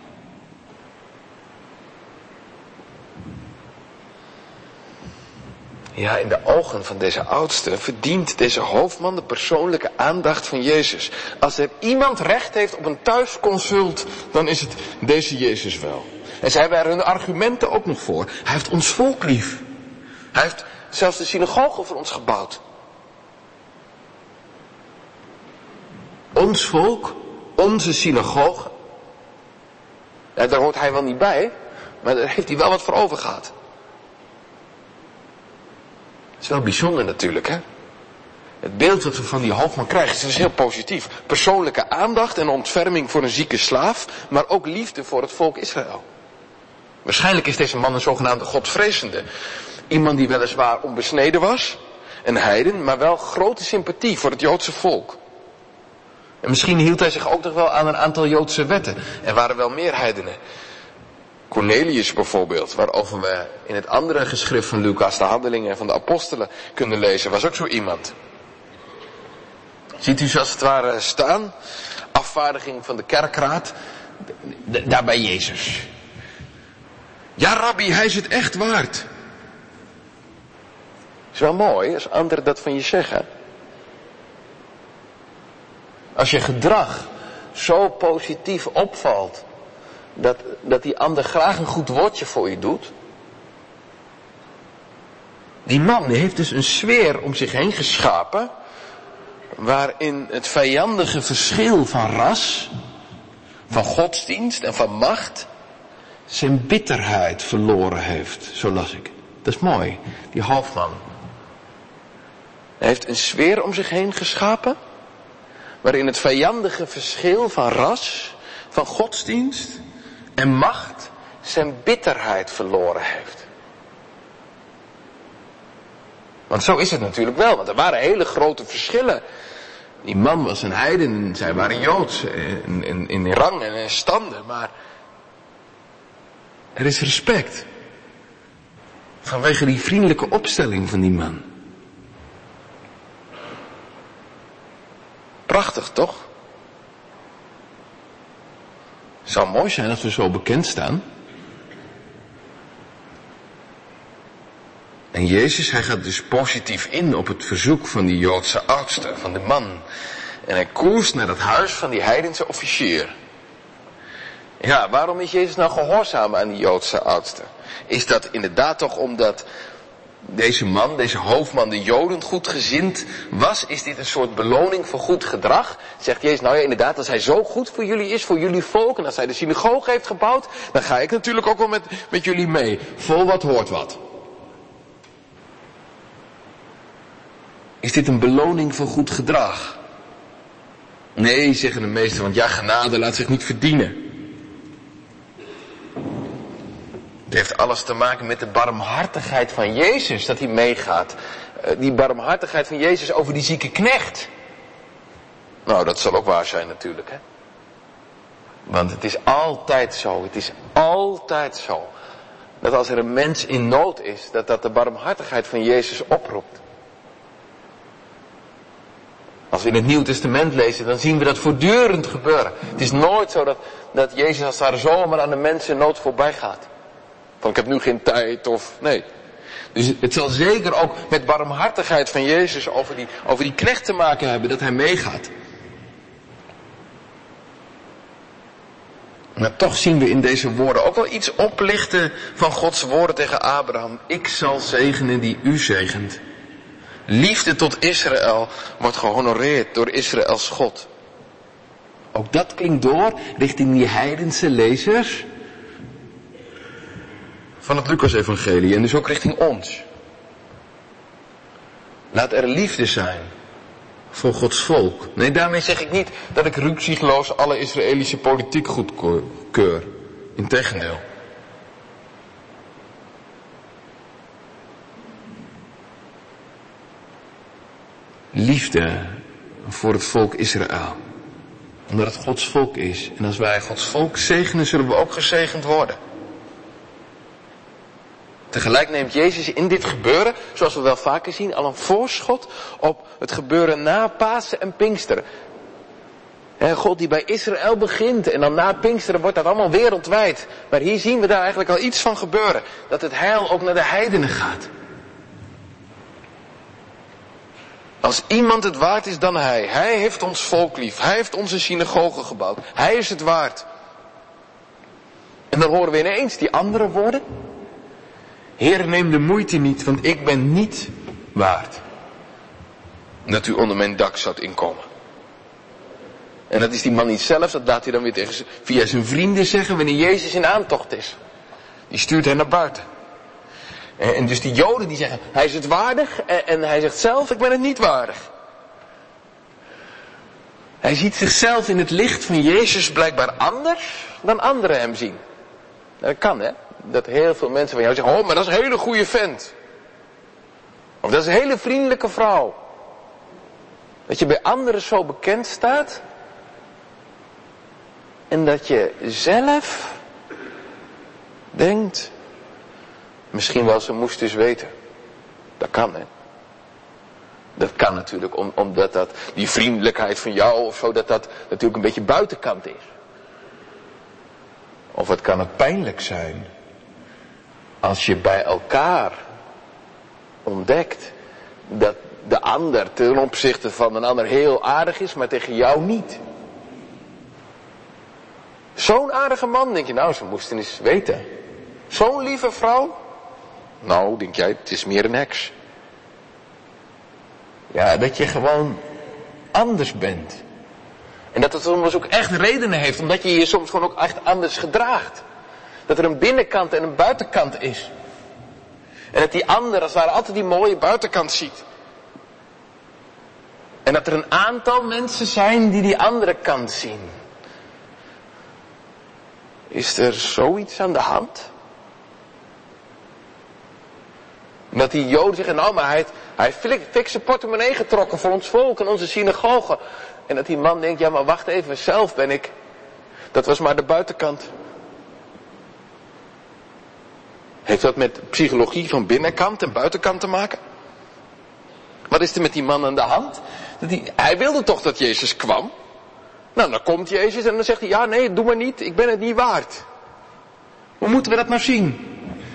Ja, in de ogen van deze oudste verdient deze hoofdman de persoonlijke aandacht van Jezus. Als er iemand recht heeft op een thuisconsult, dan is het deze Jezus wel. En zij hebben er hun argumenten ook nog voor. Hij heeft ons volk lief. Hij heeft zelfs de synagoge voor ons gebouwd. Ons volk, onze synagoge. Ja, daar hoort hij wel niet bij, maar daar heeft hij wel wat voor over gehad. Dat is wel bijzonder natuurlijk, hè. Het beeld dat we van die hoofdman krijgen is dus heel positief. Persoonlijke aandacht en ontferming voor een zieke slaaf, maar ook liefde voor het volk Israël. Waarschijnlijk is deze man een zogenaamde godvrezende. Iemand die weliswaar onbesneden was, een heiden, maar wel grote sympathie voor het Joodse volk. En misschien hield hij zich ook nog wel aan een aantal Joodse wetten. Er waren wel meer heidenen. Cornelius bijvoorbeeld, waarover we in het andere geschrift van Lucas, de handelingen van de apostelen, kunnen lezen, was ook zo iemand. Ziet u ze als het ware staan, afvaardiging van de kerkraad, daar bij Jezus. Ja, Rabbi, hij is het echt waard. Is wel mooi als anderen dat van je zeggen. Als je gedrag zo positief opvalt, dat, dat die ander graag een goed woordje voor je doet. Die man heeft dus een sfeer om zich heen geschapen, waarin het vijandige verschil van ras, van godsdienst en van macht zijn bitterheid verloren heeft, zo las ik. Dat is mooi, die hoofdman. Hij heeft een sfeer om zich heen geschapen, waarin het vijandige verschil van ras, van godsdienst en macht zijn bitterheid verloren heeft. Want zo is het natuurlijk wel, want er waren hele grote verschillen. Die man was een heiden en zij waren Joods, in, in, in rang en in standen, maar er is respect. Vanwege die vriendelijke opstelling van die man. Prachtig, toch? Het zou mooi zijn als we zo bekend staan. En Jezus, hij gaat dus positief in op het verzoek van die Joodse oudste, van de man. En hij koerst naar het huis van die heidense officier. Ja, waarom is Jezus nou gehoorzaam aan die Joodse oudste? Is dat inderdaad toch omdat deze man, deze hoofdman, de Joden goedgezind was? Is dit een soort beloning voor goed gedrag? Zegt Jezus, nou ja, inderdaad, als hij zo goed voor jullie is, voor jullie volk, en als hij de synagoge heeft gebouwd, dan ga ik natuurlijk ook wel met, met jullie mee. Vol wat hoort wat. Is dit een beloning voor goed gedrag? Nee, zeggen de meesten, want ja, genade laat zich niet verdienen. Het heeft alles te maken met de barmhartigheid van Jezus, dat hij meegaat. Die barmhartigheid van Jezus over die zieke knecht. Nou, dat zal ook waar zijn natuurlijk, hè. Want het is altijd zo, het is altijd zo, dat als er een mens in nood is, dat dat de barmhartigheid van Jezus oproept. Als we in het Nieuw Testament lezen, dan zien we dat voortdurend gebeuren. Het is nooit zo dat, dat Jezus als daar zomaar aan de mensen in nood voorbij gaat. Van ik heb nu geen tijd of nee. Dus het zal zeker ook met barmhartigheid van Jezus over die, over die knecht te maken hebben dat hij meegaat. Maar toch zien we in deze woorden ook wel iets oplichten van Gods woorden tegen Abraham. Ik zal zegenen die u zegent. Liefde tot Israël wordt gehonoreerd door Israëls God. Ook dat klinkt door richting die heidense lezers van het Lucas-evangelie en dus ook richting ons. Laat er liefde zijn voor Gods volk. Nee, daarmee zeg ik niet dat ik rukzichtloos alle Israëlische politiek goedkeur. Integendeel. Liefde voor het volk Israël. Omdat het Gods volk is. En als wij Gods volk zegenen, zullen we ook gezegend worden. Tegelijk neemt Jezus in dit gebeuren, zoals we wel vaker zien, al een voorschot op het gebeuren na Pasen en Pinksteren. En God die bij Israël begint en dan na Pinksteren wordt dat allemaal wereldwijd. Maar hier zien we daar eigenlijk al iets van gebeuren. Dat het heil ook naar de heidenen gaat. Als iemand het waard is dan hij. Hij heeft ons volk lief. Hij heeft onze synagoge gebouwd. Hij is het waard. En dan horen we ineens die andere woorden. Heer, neem de moeite niet, want ik ben niet waard dat u onder mijn dak zoudt inkomen. En dat is die man niet zelf, dat laat hij dan weer tegen, via zijn vrienden zeggen wanneer Jezus in aantocht is. Die stuurt hen naar buiten. En dus die Joden die zeggen, hij is het waardig, en, en hij zegt zelf, ik ben het niet waardig. Hij ziet zichzelf in het licht van Jezus blijkbaar anders dan anderen hem zien. Dat kan, hè. Dat heel veel mensen van jou zeggen, oh, maar dat is een hele goede vent. Of dat is een hele vriendelijke vrouw. Dat je bij anderen zo bekend staat. En dat je zelf denkt, misschien wel ze moest dus weten. Dat kan, hè. Dat kan natuurlijk, om, omdat dat, die vriendelijkheid van jou of zo, dat dat natuurlijk een beetje buitenkant is. Of het kan het pijnlijk zijn als je bij elkaar ontdekt dat de ander ten opzichte van een ander heel aardig is, maar tegen jou niet. Zo'n aardige man, denk je, nou, ze moesten eens weten. Zo'n lieve vrouw? Nou, denk jij, het is meer een heks. Ja, dat je gewoon anders bent. En dat het soms ook echt redenen heeft, omdat je je soms gewoon ook echt anders gedraagt. Dat er een binnenkant en een buitenkant is. En dat die ander als het ware altijd die mooie buitenkant ziet. En dat er een aantal mensen zijn die die andere kant zien. Is er zoiets aan de hand? En dat die Joden zeggen, nou maar hij heeft, hij heeft fik zijn portemonnee getrokken voor ons volk en onze synagoge. En dat die man denkt, ja maar wacht even, zelf ben ik. Dat was maar de buitenkant. Heeft dat met psychologie van binnenkant en buitenkant te maken? Wat is er met die man aan de hand? Dat hij, hij wilde toch dat Jezus kwam? Nou, dan komt Jezus en dan zegt hij, ja nee, doe maar niet, ik ben het niet waard. Hoe moeten we dat nou zien?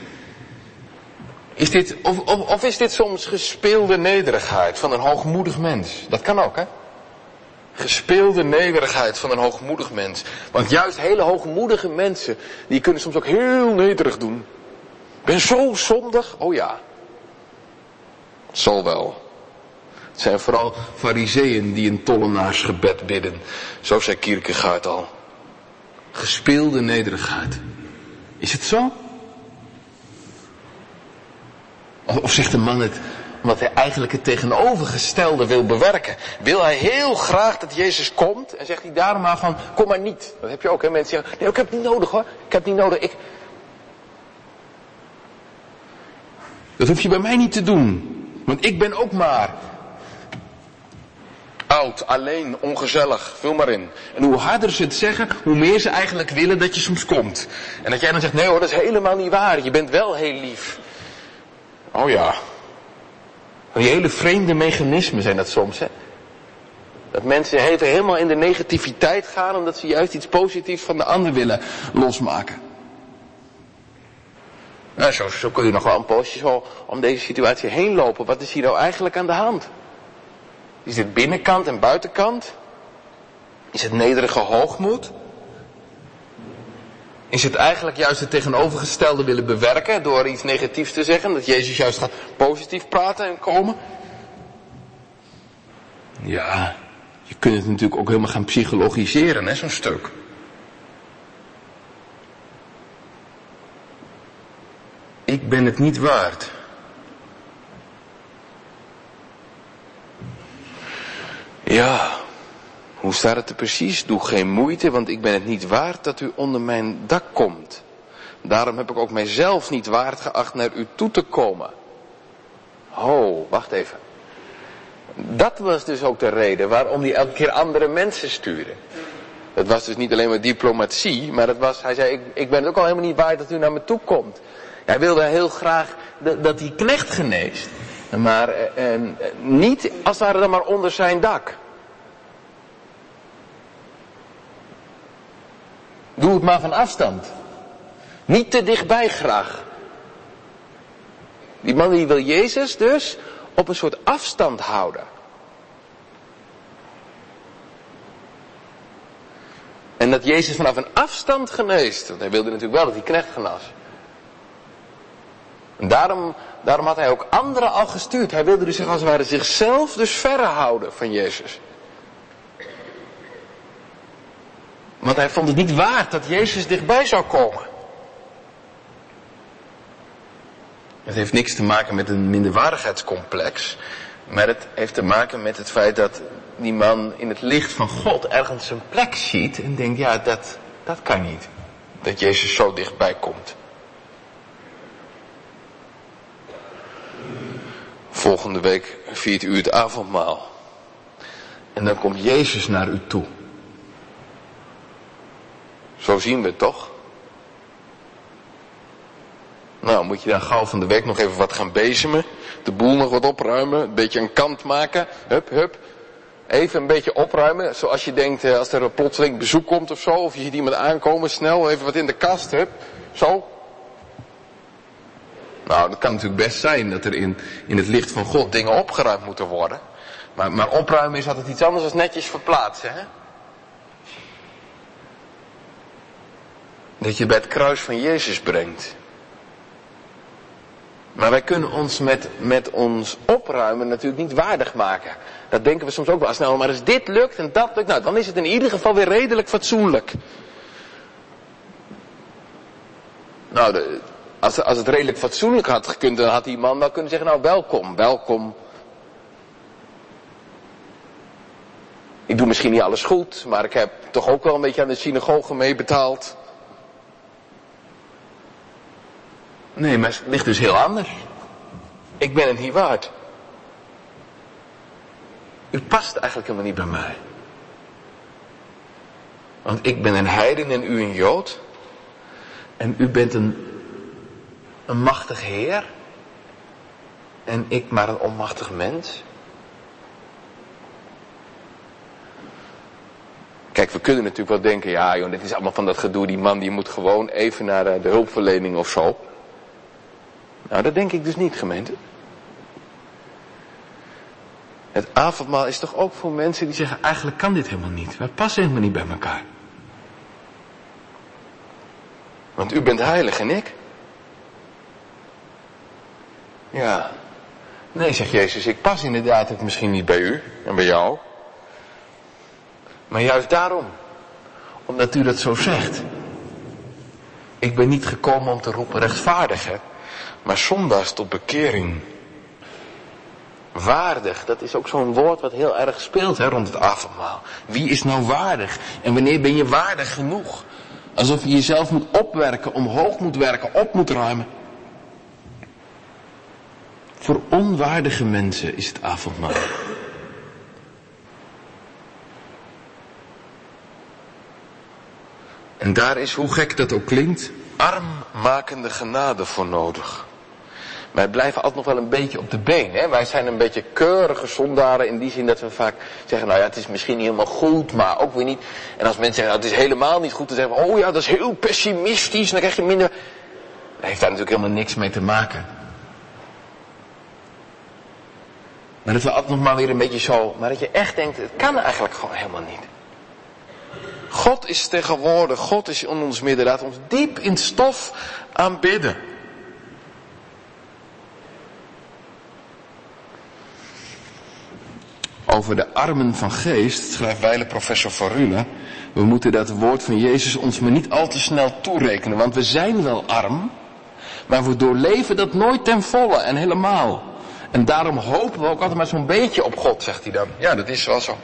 Is dit, of, of, of is dit soms gespeelde nederigheid van een hoogmoedig mens? Dat kan ook, hè? Gespeelde nederigheid van een hoogmoedig mens. Want juist hele hoogmoedige mensen, die kunnen soms ook heel nederig doen. Ik ben zo zondig, oh ja. Het zal wel. Het zijn vooral farizeeën die een tollenaarsgebed bidden. Zo zei Kierkegaard al. Gespeelde nederigheid. Is het zo? Of zegt de man het omdat hij eigenlijk het tegenovergestelde wil bewerken? Wil hij heel graag dat Jezus komt en zegt hij daarom maar van, kom maar niet. Dat heb je ook, hè? Mensen zeggen, nee, ik heb het niet nodig hoor. Ik heb het niet nodig. Ik... Dat hoef je bij mij niet te doen. Want ik ben ook maar oud, alleen, ongezellig. Vul maar in. En hoe harder ze het zeggen, hoe meer ze eigenlijk willen dat je soms komt. En dat jij dan zegt, nee hoor, dat is helemaal niet waar. Je bent wel heel lief. Oh ja. Die hele vreemde mechanismen zijn dat soms, hè. Dat mensen even helemaal in de negativiteit gaan, omdat ze juist iets positiefs van de ander willen losmaken. Nou, zo, zo kun je nog wel een poosje zo om deze situatie heen lopen. Wat is hier nou eigenlijk aan de hand? Is dit binnenkant en buitenkant? Is het nederige hoogmoed? Is het eigenlijk juist het tegenovergestelde willen bewerken door iets negatiefs te zeggen? Dat Jezus juist gaat positief praten en komen? Ja, je kunt het natuurlijk ook helemaal gaan psychologiseren, hè, zo'n stuk. Ik ben het niet waard. Ja, hoe staat het er precies? Doe geen moeite, want ik ben het niet waard dat u onder mijn dak komt. Daarom heb ik ook mijzelf niet waard geacht naar u toe te komen. Oh, wacht even. Dat was dus ook de reden waarom hij elke keer andere mensen stuurde. Het was dus niet alleen maar diplomatie, maar het was, hij zei, ik, ik ben het ook al helemaal niet waard dat u naar me toe komt. Hij wilde heel graag dat, dat die knecht geneest. Maar eh, eh, niet als het ware dan maar onder zijn dak. Doe het maar van afstand. Niet te dichtbij graag. Die man die wil Jezus dus op een soort afstand houden. En dat Jezus vanaf een afstand geneest. Want hij wilde natuurlijk wel dat die knecht genas. En daarom, daarom had hij ook anderen al gestuurd. Hij wilde dus zich als het ware zichzelf dus verre houden van Jezus. Want hij vond het niet waard dat Jezus dichtbij zou komen. Het heeft niks te maken met een minderwaardigheidscomplex. Maar het heeft te maken met het feit dat die man in het licht van God ergens zijn plek ziet. En denkt, ja, dat, dat kan niet. Dat Jezus zo dichtbij komt. Volgende week viert u het avondmaal. En dan komt Jezus naar u toe. Zo zien we het toch? Nou, moet je dan gauw van de week nog even wat gaan bezemen. De boel nog wat opruimen. Een beetje een kant maken. Hup, hup. Even een beetje opruimen. Zoals je denkt, als er een plotseling bezoek komt of zo. Of je ziet iemand aankomen, snel even wat in de kast. Hup. Zo. Nou, dat kan natuurlijk best zijn dat er in, in het licht van God dingen opgeruimd moeten worden. Maar, maar opruimen is altijd iets anders dan netjes verplaatsen, hè? Dat je bij het kruis van Jezus brengt. Maar wij kunnen ons met, met ons opruimen natuurlijk niet waardig maken. Dat denken we soms ook wel snel. Maar als dit lukt en dat lukt, nou, dan is het in ieder geval weer redelijk fatsoenlijk. Nou, de, als, als het redelijk fatsoenlijk had gekund, dan had die man wel kunnen zeggen, nou, welkom, welkom. Ik doe misschien niet alles goed, maar ik heb toch ook wel een beetje aan de synagoge meebetaald. Nee, maar het ligt dus heel anders. Ik ben het niet waard. U past eigenlijk helemaal niet bij mij. Want ik ben een heiden en u een Jood. En u bent een, een machtig heer. En ik maar een onmachtig mens. Kijk, we kunnen natuurlijk wel denken, ja joh, dit is allemaal van dat gedoe. Die man die moet gewoon even naar de, de hulpverlening of zo. Nou, dat denk ik dus niet, gemeente. Het avondmaal is toch ook voor mensen die zeggen, eigenlijk kan dit helemaal niet. Wij passen helemaal niet bij elkaar. Want u bent heilig en ik? Ja. Nee, zegt Jezus, ik pas inderdaad ook misschien niet bij u en bij jou. Maar juist daarom. Omdat u dat zo zegt. Ik ben niet gekomen om te roepen rechtvaardigen, maar zondaars tot bekering. Waardig, dat is ook zo'n woord wat heel erg speelt hè, rond het avondmaal. Wie is nou waardig? En wanneer ben je waardig genoeg? Alsof je jezelf moet opwerken, omhoog moet werken, op moet ruimen. Voor onwaardige mensen is het avondmaal. En daar is, hoe gek dat ook klinkt, armmakende genade voor nodig. Wij blijven altijd nog wel een beetje op de been. Hè? Wij zijn een beetje keurige zondaren in die zin dat we vaak zeggen, nou ja, het is misschien niet helemaal goed, maar ook weer niet. En als mensen zeggen, nou, het is helemaal niet goed, dan zeggen we, oh ja, dat is heel pessimistisch, en dan krijg je minder. Dat heeft daar natuurlijk helemaal niks mee te maken. Maar dat we altijd nog maar weer een beetje zo, maar dat je echt denkt, het kan eigenlijk gewoon helemaal niet. God is tegenwoordig, God is in ons midden, laat ons diep in stof aanbidden. Over de armen van geest schrijft wijle professor Varula, we moeten dat woord van Jezus ons maar niet al te snel toerekenen, want we zijn wel arm, maar we doorleven dat nooit ten volle en helemaal. En daarom hopen we ook altijd maar zo'n beetje op God, zegt hij dan. Ja, dat is wel zo.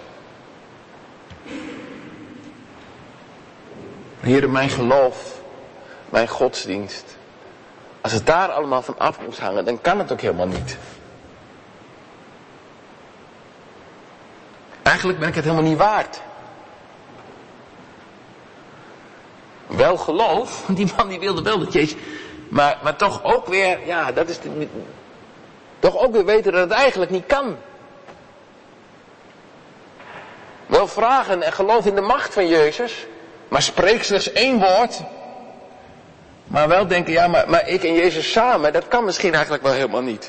Heere, mijn geloof, mijn godsdienst, als het daar allemaal van af moet hangen, dan kan het ook helemaal niet. Eigenlijk ben ik het helemaal niet waard. Wel geloof, want die man die wilde wel dat Jezus, maar, maar toch ook weer, ja, dat is de, toch ook weer weten dat het eigenlijk niet kan. Wel vragen en geloof in de macht van Jezus, maar spreek slechts één woord. Maar wel denken, ja, maar, maar ik en Jezus samen, dat kan misschien eigenlijk wel helemaal niet.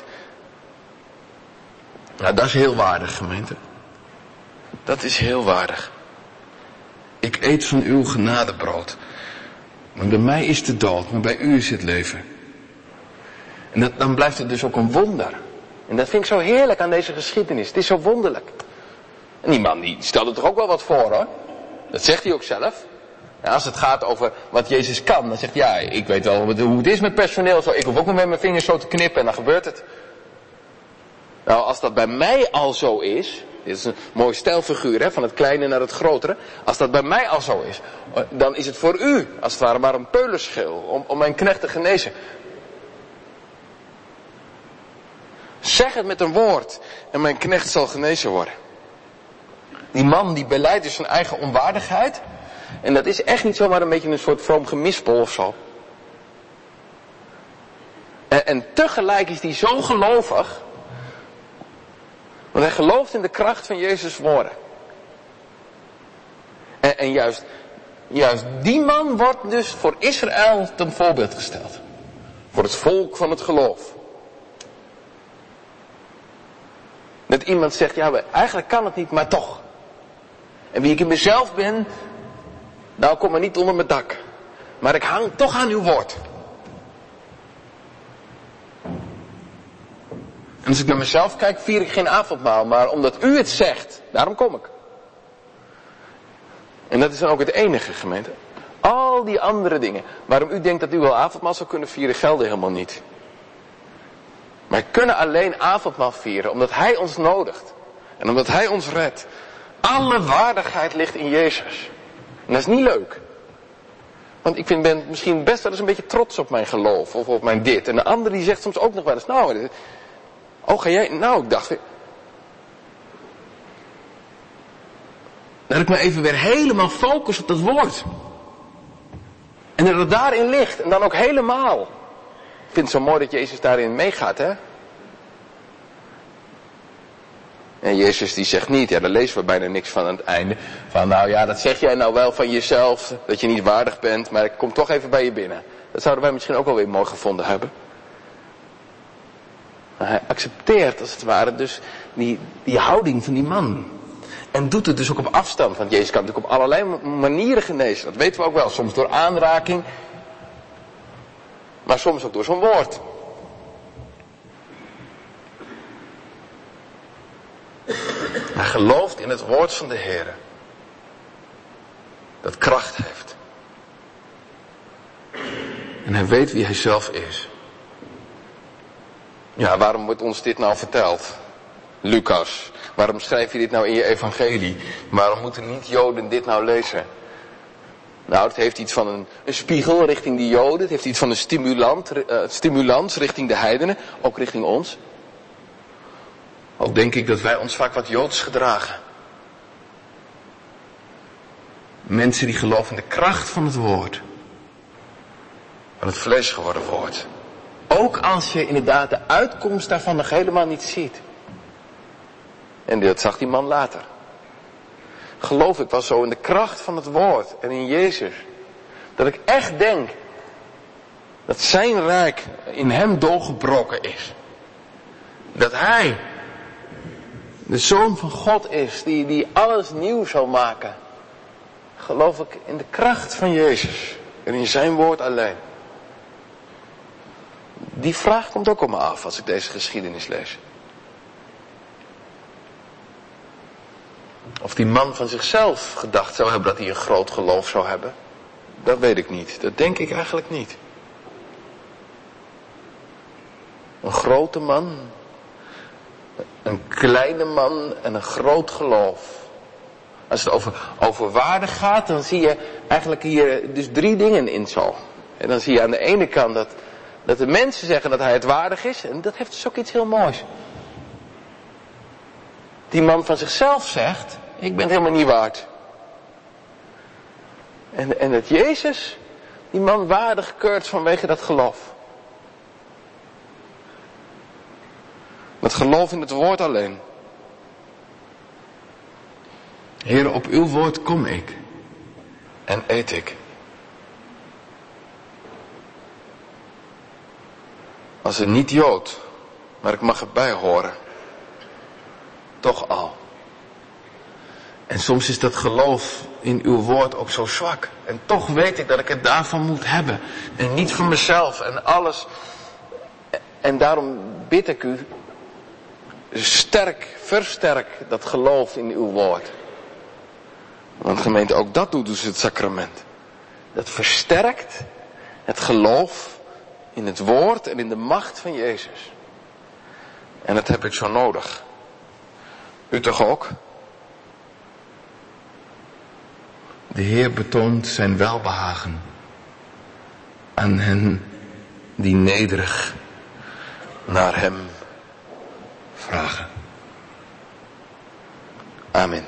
Nou, dat is heel waardig, gemeente. Dat is heel waardig. Ik eet van uw genadebrood. Want bij mij is de dood, maar bij u is het leven. En dat, dan blijft het dus ook een wonder. En dat vind ik zo heerlijk aan deze geschiedenis. Het is zo wonderlijk. En die man die stelde toch ook wel wat voor, hoor. Dat zegt hij ook zelf. En als het gaat over wat Jezus kan, dan zegt hij, ja, ik weet wel hoe het is met personeel. Zo, ik hoef ook maar met mijn vingers zo te knippen en dan gebeurt het. Nou, als dat bij mij al zo is, dit is een mooi stijlfiguur, hè, van het kleine naar het grotere. Als dat bij mij al zo is, dan is het voor u, als het ware, maar een peulenschil om, om mijn knecht te genezen. Zeg het met een woord en mijn knecht zal genezen worden. Die man die beleidt dus zijn eigen onwaardigheid. En dat is echt niet zomaar een beetje een soort vroom gemispel of zo. En, en tegelijk is hij zo gelovig. Want hij gelooft in de kracht van Jezus' woorden. En, en juist, juist die man wordt dus voor Israël ten voorbeeld gesteld. Voor het volk van het geloof. Dat iemand zegt, ja, eigenlijk kan het niet, maar toch. En wie ik in mezelf ben, nou kom maar niet onder mijn dak. Maar ik hang toch aan uw woord. En als ik naar mezelf kijk, vier ik geen avondmaal. Maar omdat u het zegt, daarom kom ik. En dat is dan ook het enige, gemeente. Al die andere dingen, waarom u denkt dat u wel avondmaal zou kunnen vieren, gelden helemaal niet. Wij kunnen alleen avondmaal vieren, omdat Hij ons nodigt. En omdat Hij ons redt. Alle waardigheid ligt in Jezus. En dat is niet leuk. Want ik vind, ben misschien best wel eens een beetje trots op mijn geloof, of op mijn dit. En de ander die zegt soms ook nog wel eens, nou, oh ga jij, nou ik dacht, dat ik me even weer helemaal focus op dat woord. En dat het daarin ligt, en dan ook helemaal. Ik vind het zo mooi dat Jezus daarin meegaat, hè. En Jezus die zegt niet, ja daar lezen we bijna niks van aan het einde. Van nou ja, dat zeg jij nou wel van jezelf, dat je niet waardig bent, maar ik kom toch even bij je binnen. Dat zouden wij misschien ook wel weer mooi gevonden hebben. Maar hij accepteert als het ware dus die, die houding van die man. En doet het dus ook op afstand, want Jezus kan natuurlijk op allerlei manieren genezen. Dat weten we ook wel, soms door aanraking, maar soms ook door zo'n woord. Hij gelooft in het woord van de Heer. Dat kracht heeft. En hij weet wie hij zelf is. Ja, waarom wordt ons dit nou verteld? Lucas, waarom schrijf je dit nou in je evangelie? Waarom moeten niet-Joden dit nou lezen? Nou, het heeft iets van een, een spiegel richting de Joden. Het heeft iets van een stimulant, uh, stimulans richting de heidenen. Ook richting ons. Al denk ik dat wij ons vaak wat Joods gedragen. Mensen die geloven in de kracht van het woord. Van het vlees geworden woord. Ook als je inderdaad de uitkomst daarvan nog helemaal niet ziet. En dat zag die man later. Geloof ik wel zo in de kracht van het woord en in Jezus. Dat ik echt denk dat zijn rijk in hem doorgebroken is. Dat hij de Zoon van God is die, die alles nieuw zal maken. Geloof ik in de kracht van Jezus en in zijn woord alleen. Die vraag komt ook op me af als ik deze geschiedenis lees. Of die man van zichzelf gedacht zou hebben dat hij een groot geloof zou hebben. Dat weet ik niet. Dat denk ik eigenlijk niet. Een grote man. Een kleine man en een groot geloof. Als het over, over waarde gaat, dan zie je eigenlijk hier dus drie dingen in zo. En dan zie je aan de ene kant dat, dat de mensen zeggen dat hij het waardig is. En dat heeft dus ook iets heel moois. Die man van zichzelf zegt, ik ben het helemaal niet waard. En, en dat Jezus die man waardig keurt vanwege dat geloof. Met geloof in het woord alleen. Heer, op uw woord kom ik. En eet ik. Als een niet-Jood, maar ik mag erbij horen. Toch al. En soms is dat geloof in uw woord ook zo zwak. En toch weet ik dat ik het daarvan moet hebben. En niet van mezelf en alles. En daarom bid ik u, sterk, versterk dat geloof in uw woord. Want gemeente, ook dat doet dus het sacrament. Dat versterkt het geloof in het woord en in de macht van Jezus. En dat heb ik zo nodig. U toch ook? De Heer betoont zijn welbehagen aan hen die nederig naar hem vragen. Amen.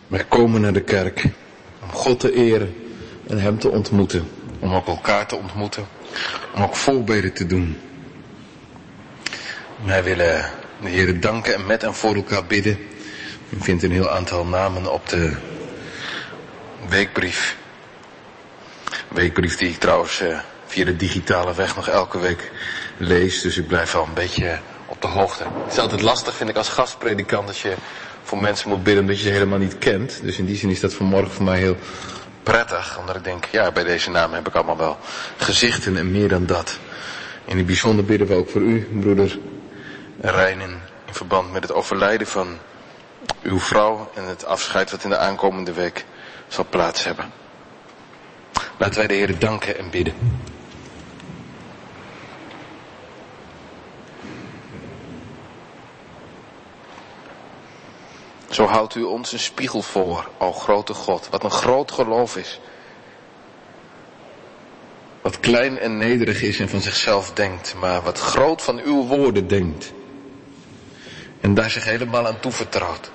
Wij komen naar de kerk om God te eren en Hem te ontmoeten. Om ook elkaar te ontmoeten. Om ook voorbeden te doen. Wij willen de Heer danken en met en voor elkaar bidden. U vindt een heel aantal namen op de weekbrief. Weekbrief die ik trouwens uh, via de digitale weg nog elke week lees. Dus ik blijf wel een beetje op de hoogte. Het is altijd lastig, vind ik, als gastpredikant, dat je voor mensen moet bidden omdat je ze helemaal niet kent. Dus in die zin is dat vanmorgen voor mij heel prettig. Omdat ik denk, ja, bij deze naam heb ik allemaal wel gezichten en meer dan dat. In het bijzonder bidden we ook voor u, broeder Reinen, in verband met het overlijden van uw vrouw en het afscheid wat in de aankomende week zal plaats hebben. Laten wij de Heer danken en bidden. Zo houdt u ons een spiegel voor, o grote God, wat een groot geloof is. Wat klein en nederig is en van zichzelf denkt, maar wat groot van uw woorden denkt. En daar zich helemaal aan toevertrouwt.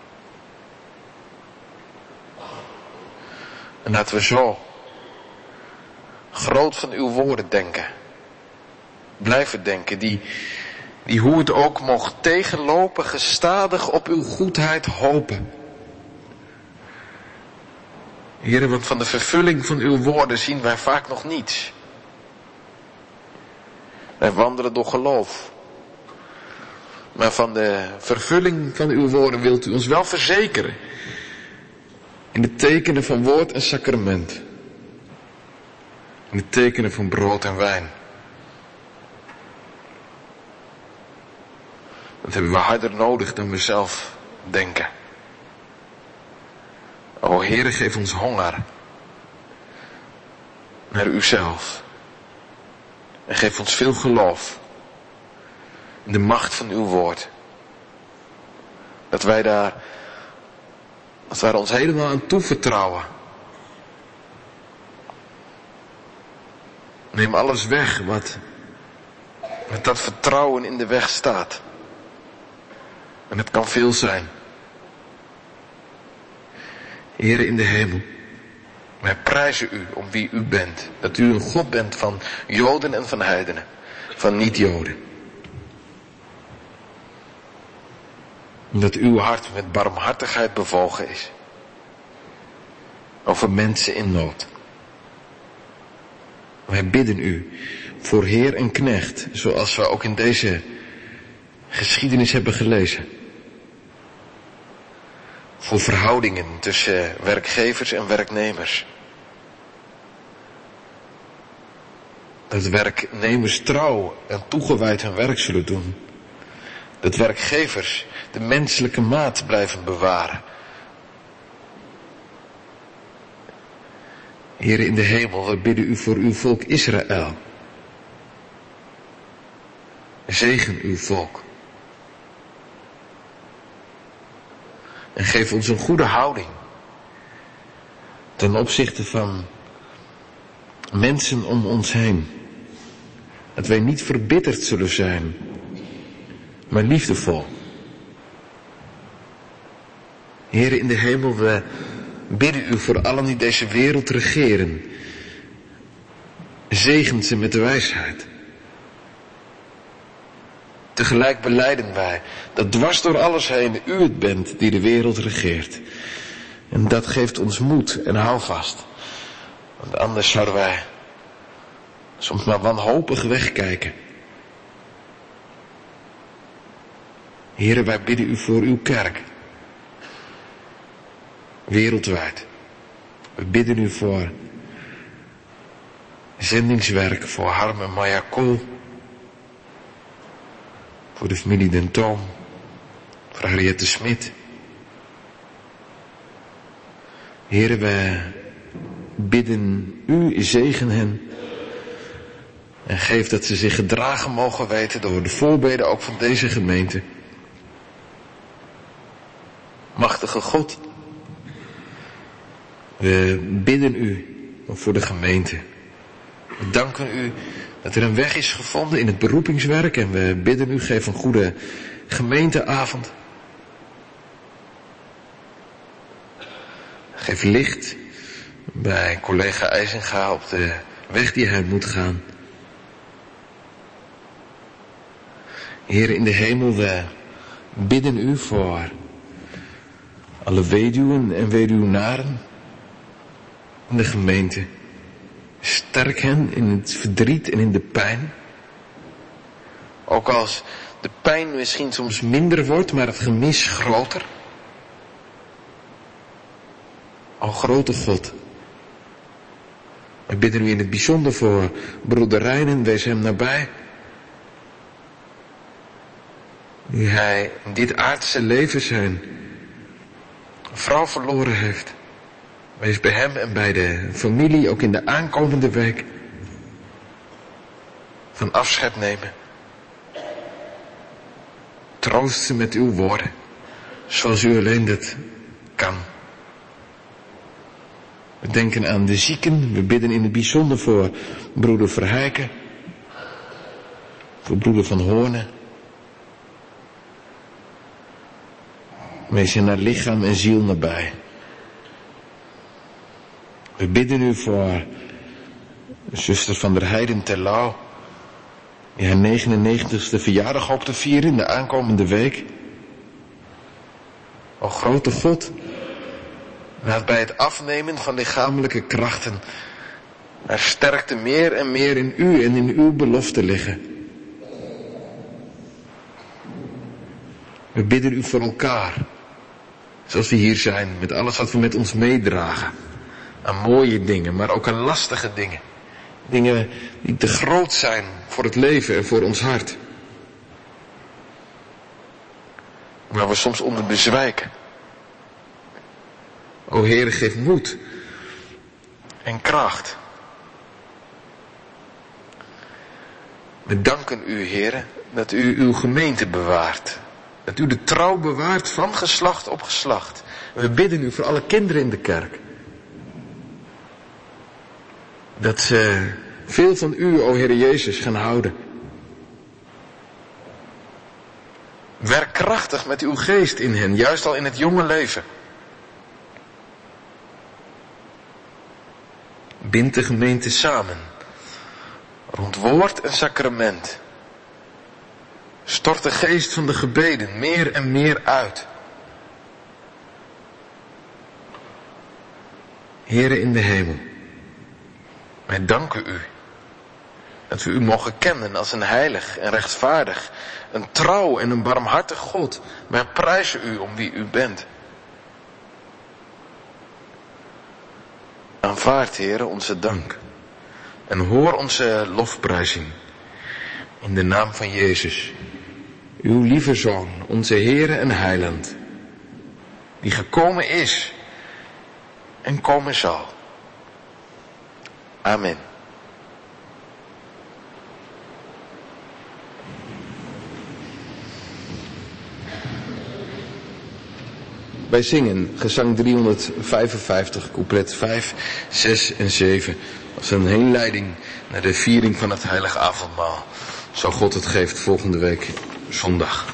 En laten we zo groot van uw woorden denken. Blijven denken, die, die hoe het ook mocht tegenlopen, gestadig op uw goedheid hopen. Heere, want van de vervulling van uw woorden zien wij vaak nog niets. Wij wandelen door geloof. Maar van de vervulling van uw woorden wilt u ons wel verzekeren. In de tekenen van woord en sacrament. In de tekenen van brood en wijn. Dat hebben we harder nodig dan we zelf denken. O Heere, geef ons honger naar uzelf. En geef ons veel geloof in de macht van uw woord. Dat wij daar, dat wij er ons helemaal aan toevertrouwen. Neem alles weg wat met dat vertrouwen in de weg staat. En het kan veel zijn. Heere in de hemel, wij prijzen u om wie u bent. Dat u een God bent van Joden en van heidenen, van niet-Joden. Dat uw hart met barmhartigheid bewogen is. Over mensen in nood. Wij bidden u voor Heer en knecht, zoals we ook in deze geschiedenis hebben gelezen. Voor verhoudingen tussen werkgevers en werknemers. Dat werknemers trouw en toegewijd hun werk zullen doen. Dat werkgevers de menselijke maat blijven bewaren. Heer in de hemel, we bidden u voor uw volk Israël. Zegen uw volk. En geef ons een goede houding ten opzichte van mensen om ons heen. Dat wij niet verbitterd zullen zijn, maar liefdevol. Heer in de hemel, we bidden u voor allen die deze wereld regeren. Zegen ze met de wijsheid. Tegelijk belijden wij dat dwars door alles heen u het bent die de wereld regeert. En dat geeft ons moed en houvast. Want anders zouden wij soms maar wanhopig wegkijken. Heere, wij bidden u voor uw kerk. Wereldwijd. We bidden u voor zendingswerk, voor Harm en Maya Kool. Voor de familie Den Toom. Voor Henriette Smit. Heere, wij bidden u, zegen hen. En geef dat ze zich gedragen mogen weten door de voorbeden ook van deze gemeente. Machtige God. We bidden u voor de gemeente. We danken u dat er een weg is gevonden in het beroepingswerk. En we bidden u, geef een goede gemeenteavond. Geef licht bij collega IJzinga op de weg die hij moet gaan. Heer in de hemel, we bidden u voor alle weduwen en weduwnaren in de gemeente. Sterk hen in het verdriet en in de pijn. Ook als de pijn misschien soms minder wordt, maar het gemis groter. O grote God, we bidden u in het bijzonder voor broeder Reinen, wees hem nabij. Nu hij in dit aardse leven zijn vrouw verloren heeft. Wees bij hem en bij de familie, ook in de aankomende week, van afscheid nemen. Troost ze met uw woorden, zoals u alleen dat kan. We denken aan de zieken, we bidden in het bijzonder voor broeder Verheiken, voor broeder Van Hoornen. Wees je naar lichaam en ziel nabij. We bidden u voor zuster Van der Heijden Terlouw, die haar negenennegentigste verjaardag hoopt te vieren in de aankomende week. O grote God, laat bij het afnemen van lichamelijke krachten haar sterkte meer en meer in u en in uw belofte liggen. We bidden u voor elkaar, zoals we hier zijn, met alles wat we met ons meedragen. Aan mooie dingen, maar ook aan lastige dingen. Dingen die te groot zijn voor het leven en voor ons hart. Waar we soms onder bezwijken. O Heere, geef moed en kracht. We danken u, Heere, dat u uw gemeente bewaart. Dat u de trouw bewaart van geslacht op geslacht. We bidden u voor alle kinderen in de kerk. Dat ze veel van u, o Heere Jezus, gaan houden. Werk krachtig met uw geest in hen, juist al in het jonge leven. Bind de gemeente samen, rond woord en sacrament. Stort de geest van de gebeden meer en meer uit. Heere in de hemel, wij danken u dat we u mogen kennen als een heilig en rechtvaardig, een trouw en een barmhartig God. Wij prijzen u om wie u bent. Aanvaard, Heere, onze dank en hoor onze lofprijzing in de naam van Jezus, uw lieve Zoon, onze Heere en Heiland, die gekomen is en komen zal. Amen. Wij zingen gezang driehonderdvijfenvijftig, couplet vijf, zes en zeven. Als een heenleiding naar de viering van het heilige avondmaal. Zo God het geeft volgende week zondag.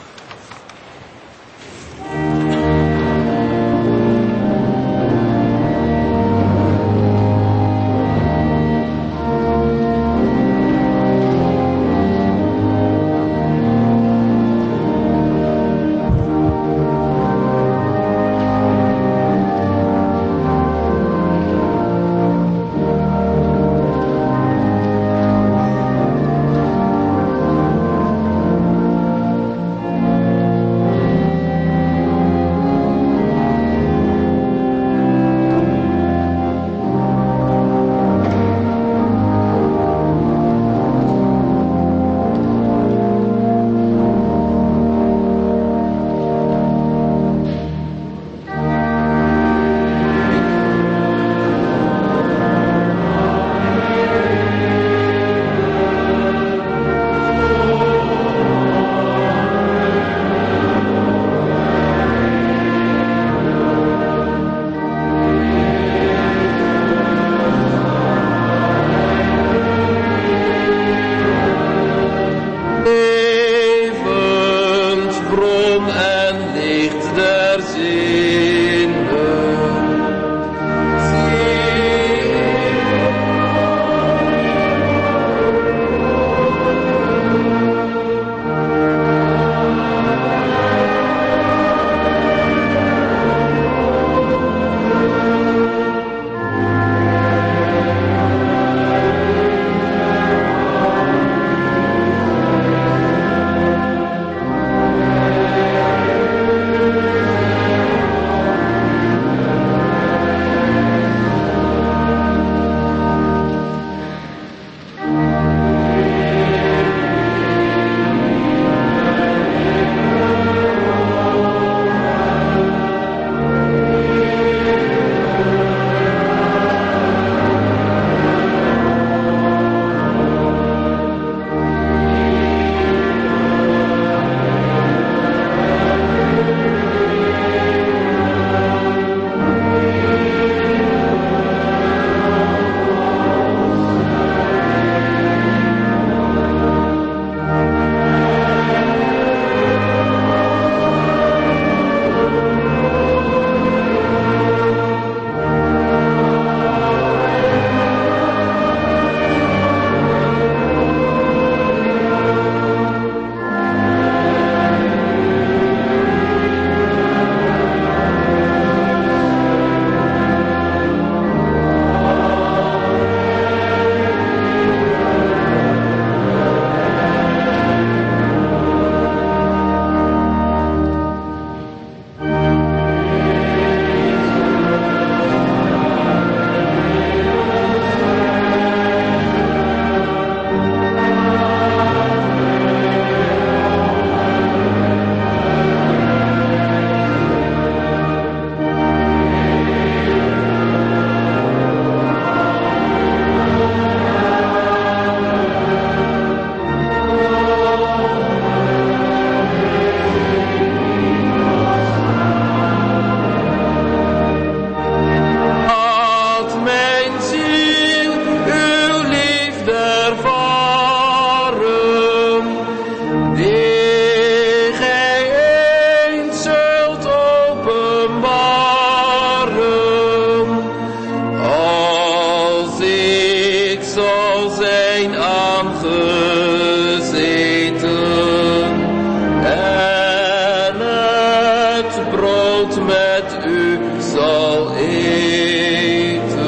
met u zal eten.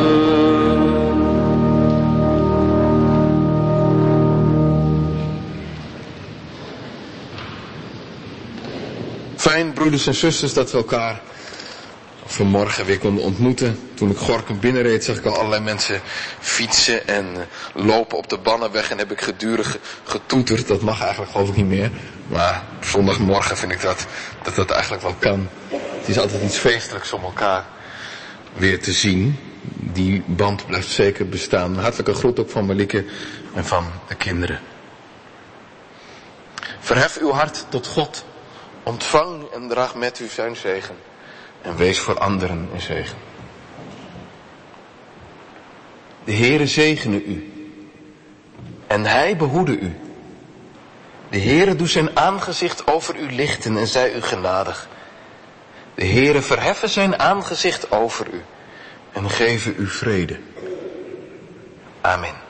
Fijn, broeders en zusters, dat we elkaar vanmorgen weer konden ontmoeten. Toen ik Gorinchem binnenreed, zag ik al allerlei mensen fietsen en lopen op de Bannenweg en heb ik gedurig getoeterd. Dat mag eigenlijk geloof ik niet meer. Maar op zondagmorgen vind ik dat, dat dat eigenlijk wel kan. Het is altijd iets feestelijks om elkaar weer te zien. Die band blijft zeker bestaan. Hartelijke groet ook van Marieke en van de kinderen. Verhef uw hart tot God. Ontvang en draag met u zijn zegen. En wees voor anderen een zegen. De Heere zegene u. En hij behoede u. De Heere doet zijn aangezicht over u lichten en zij u genadig. De Heere verheffen zijn aangezicht over u. En geven u vrede. Amen.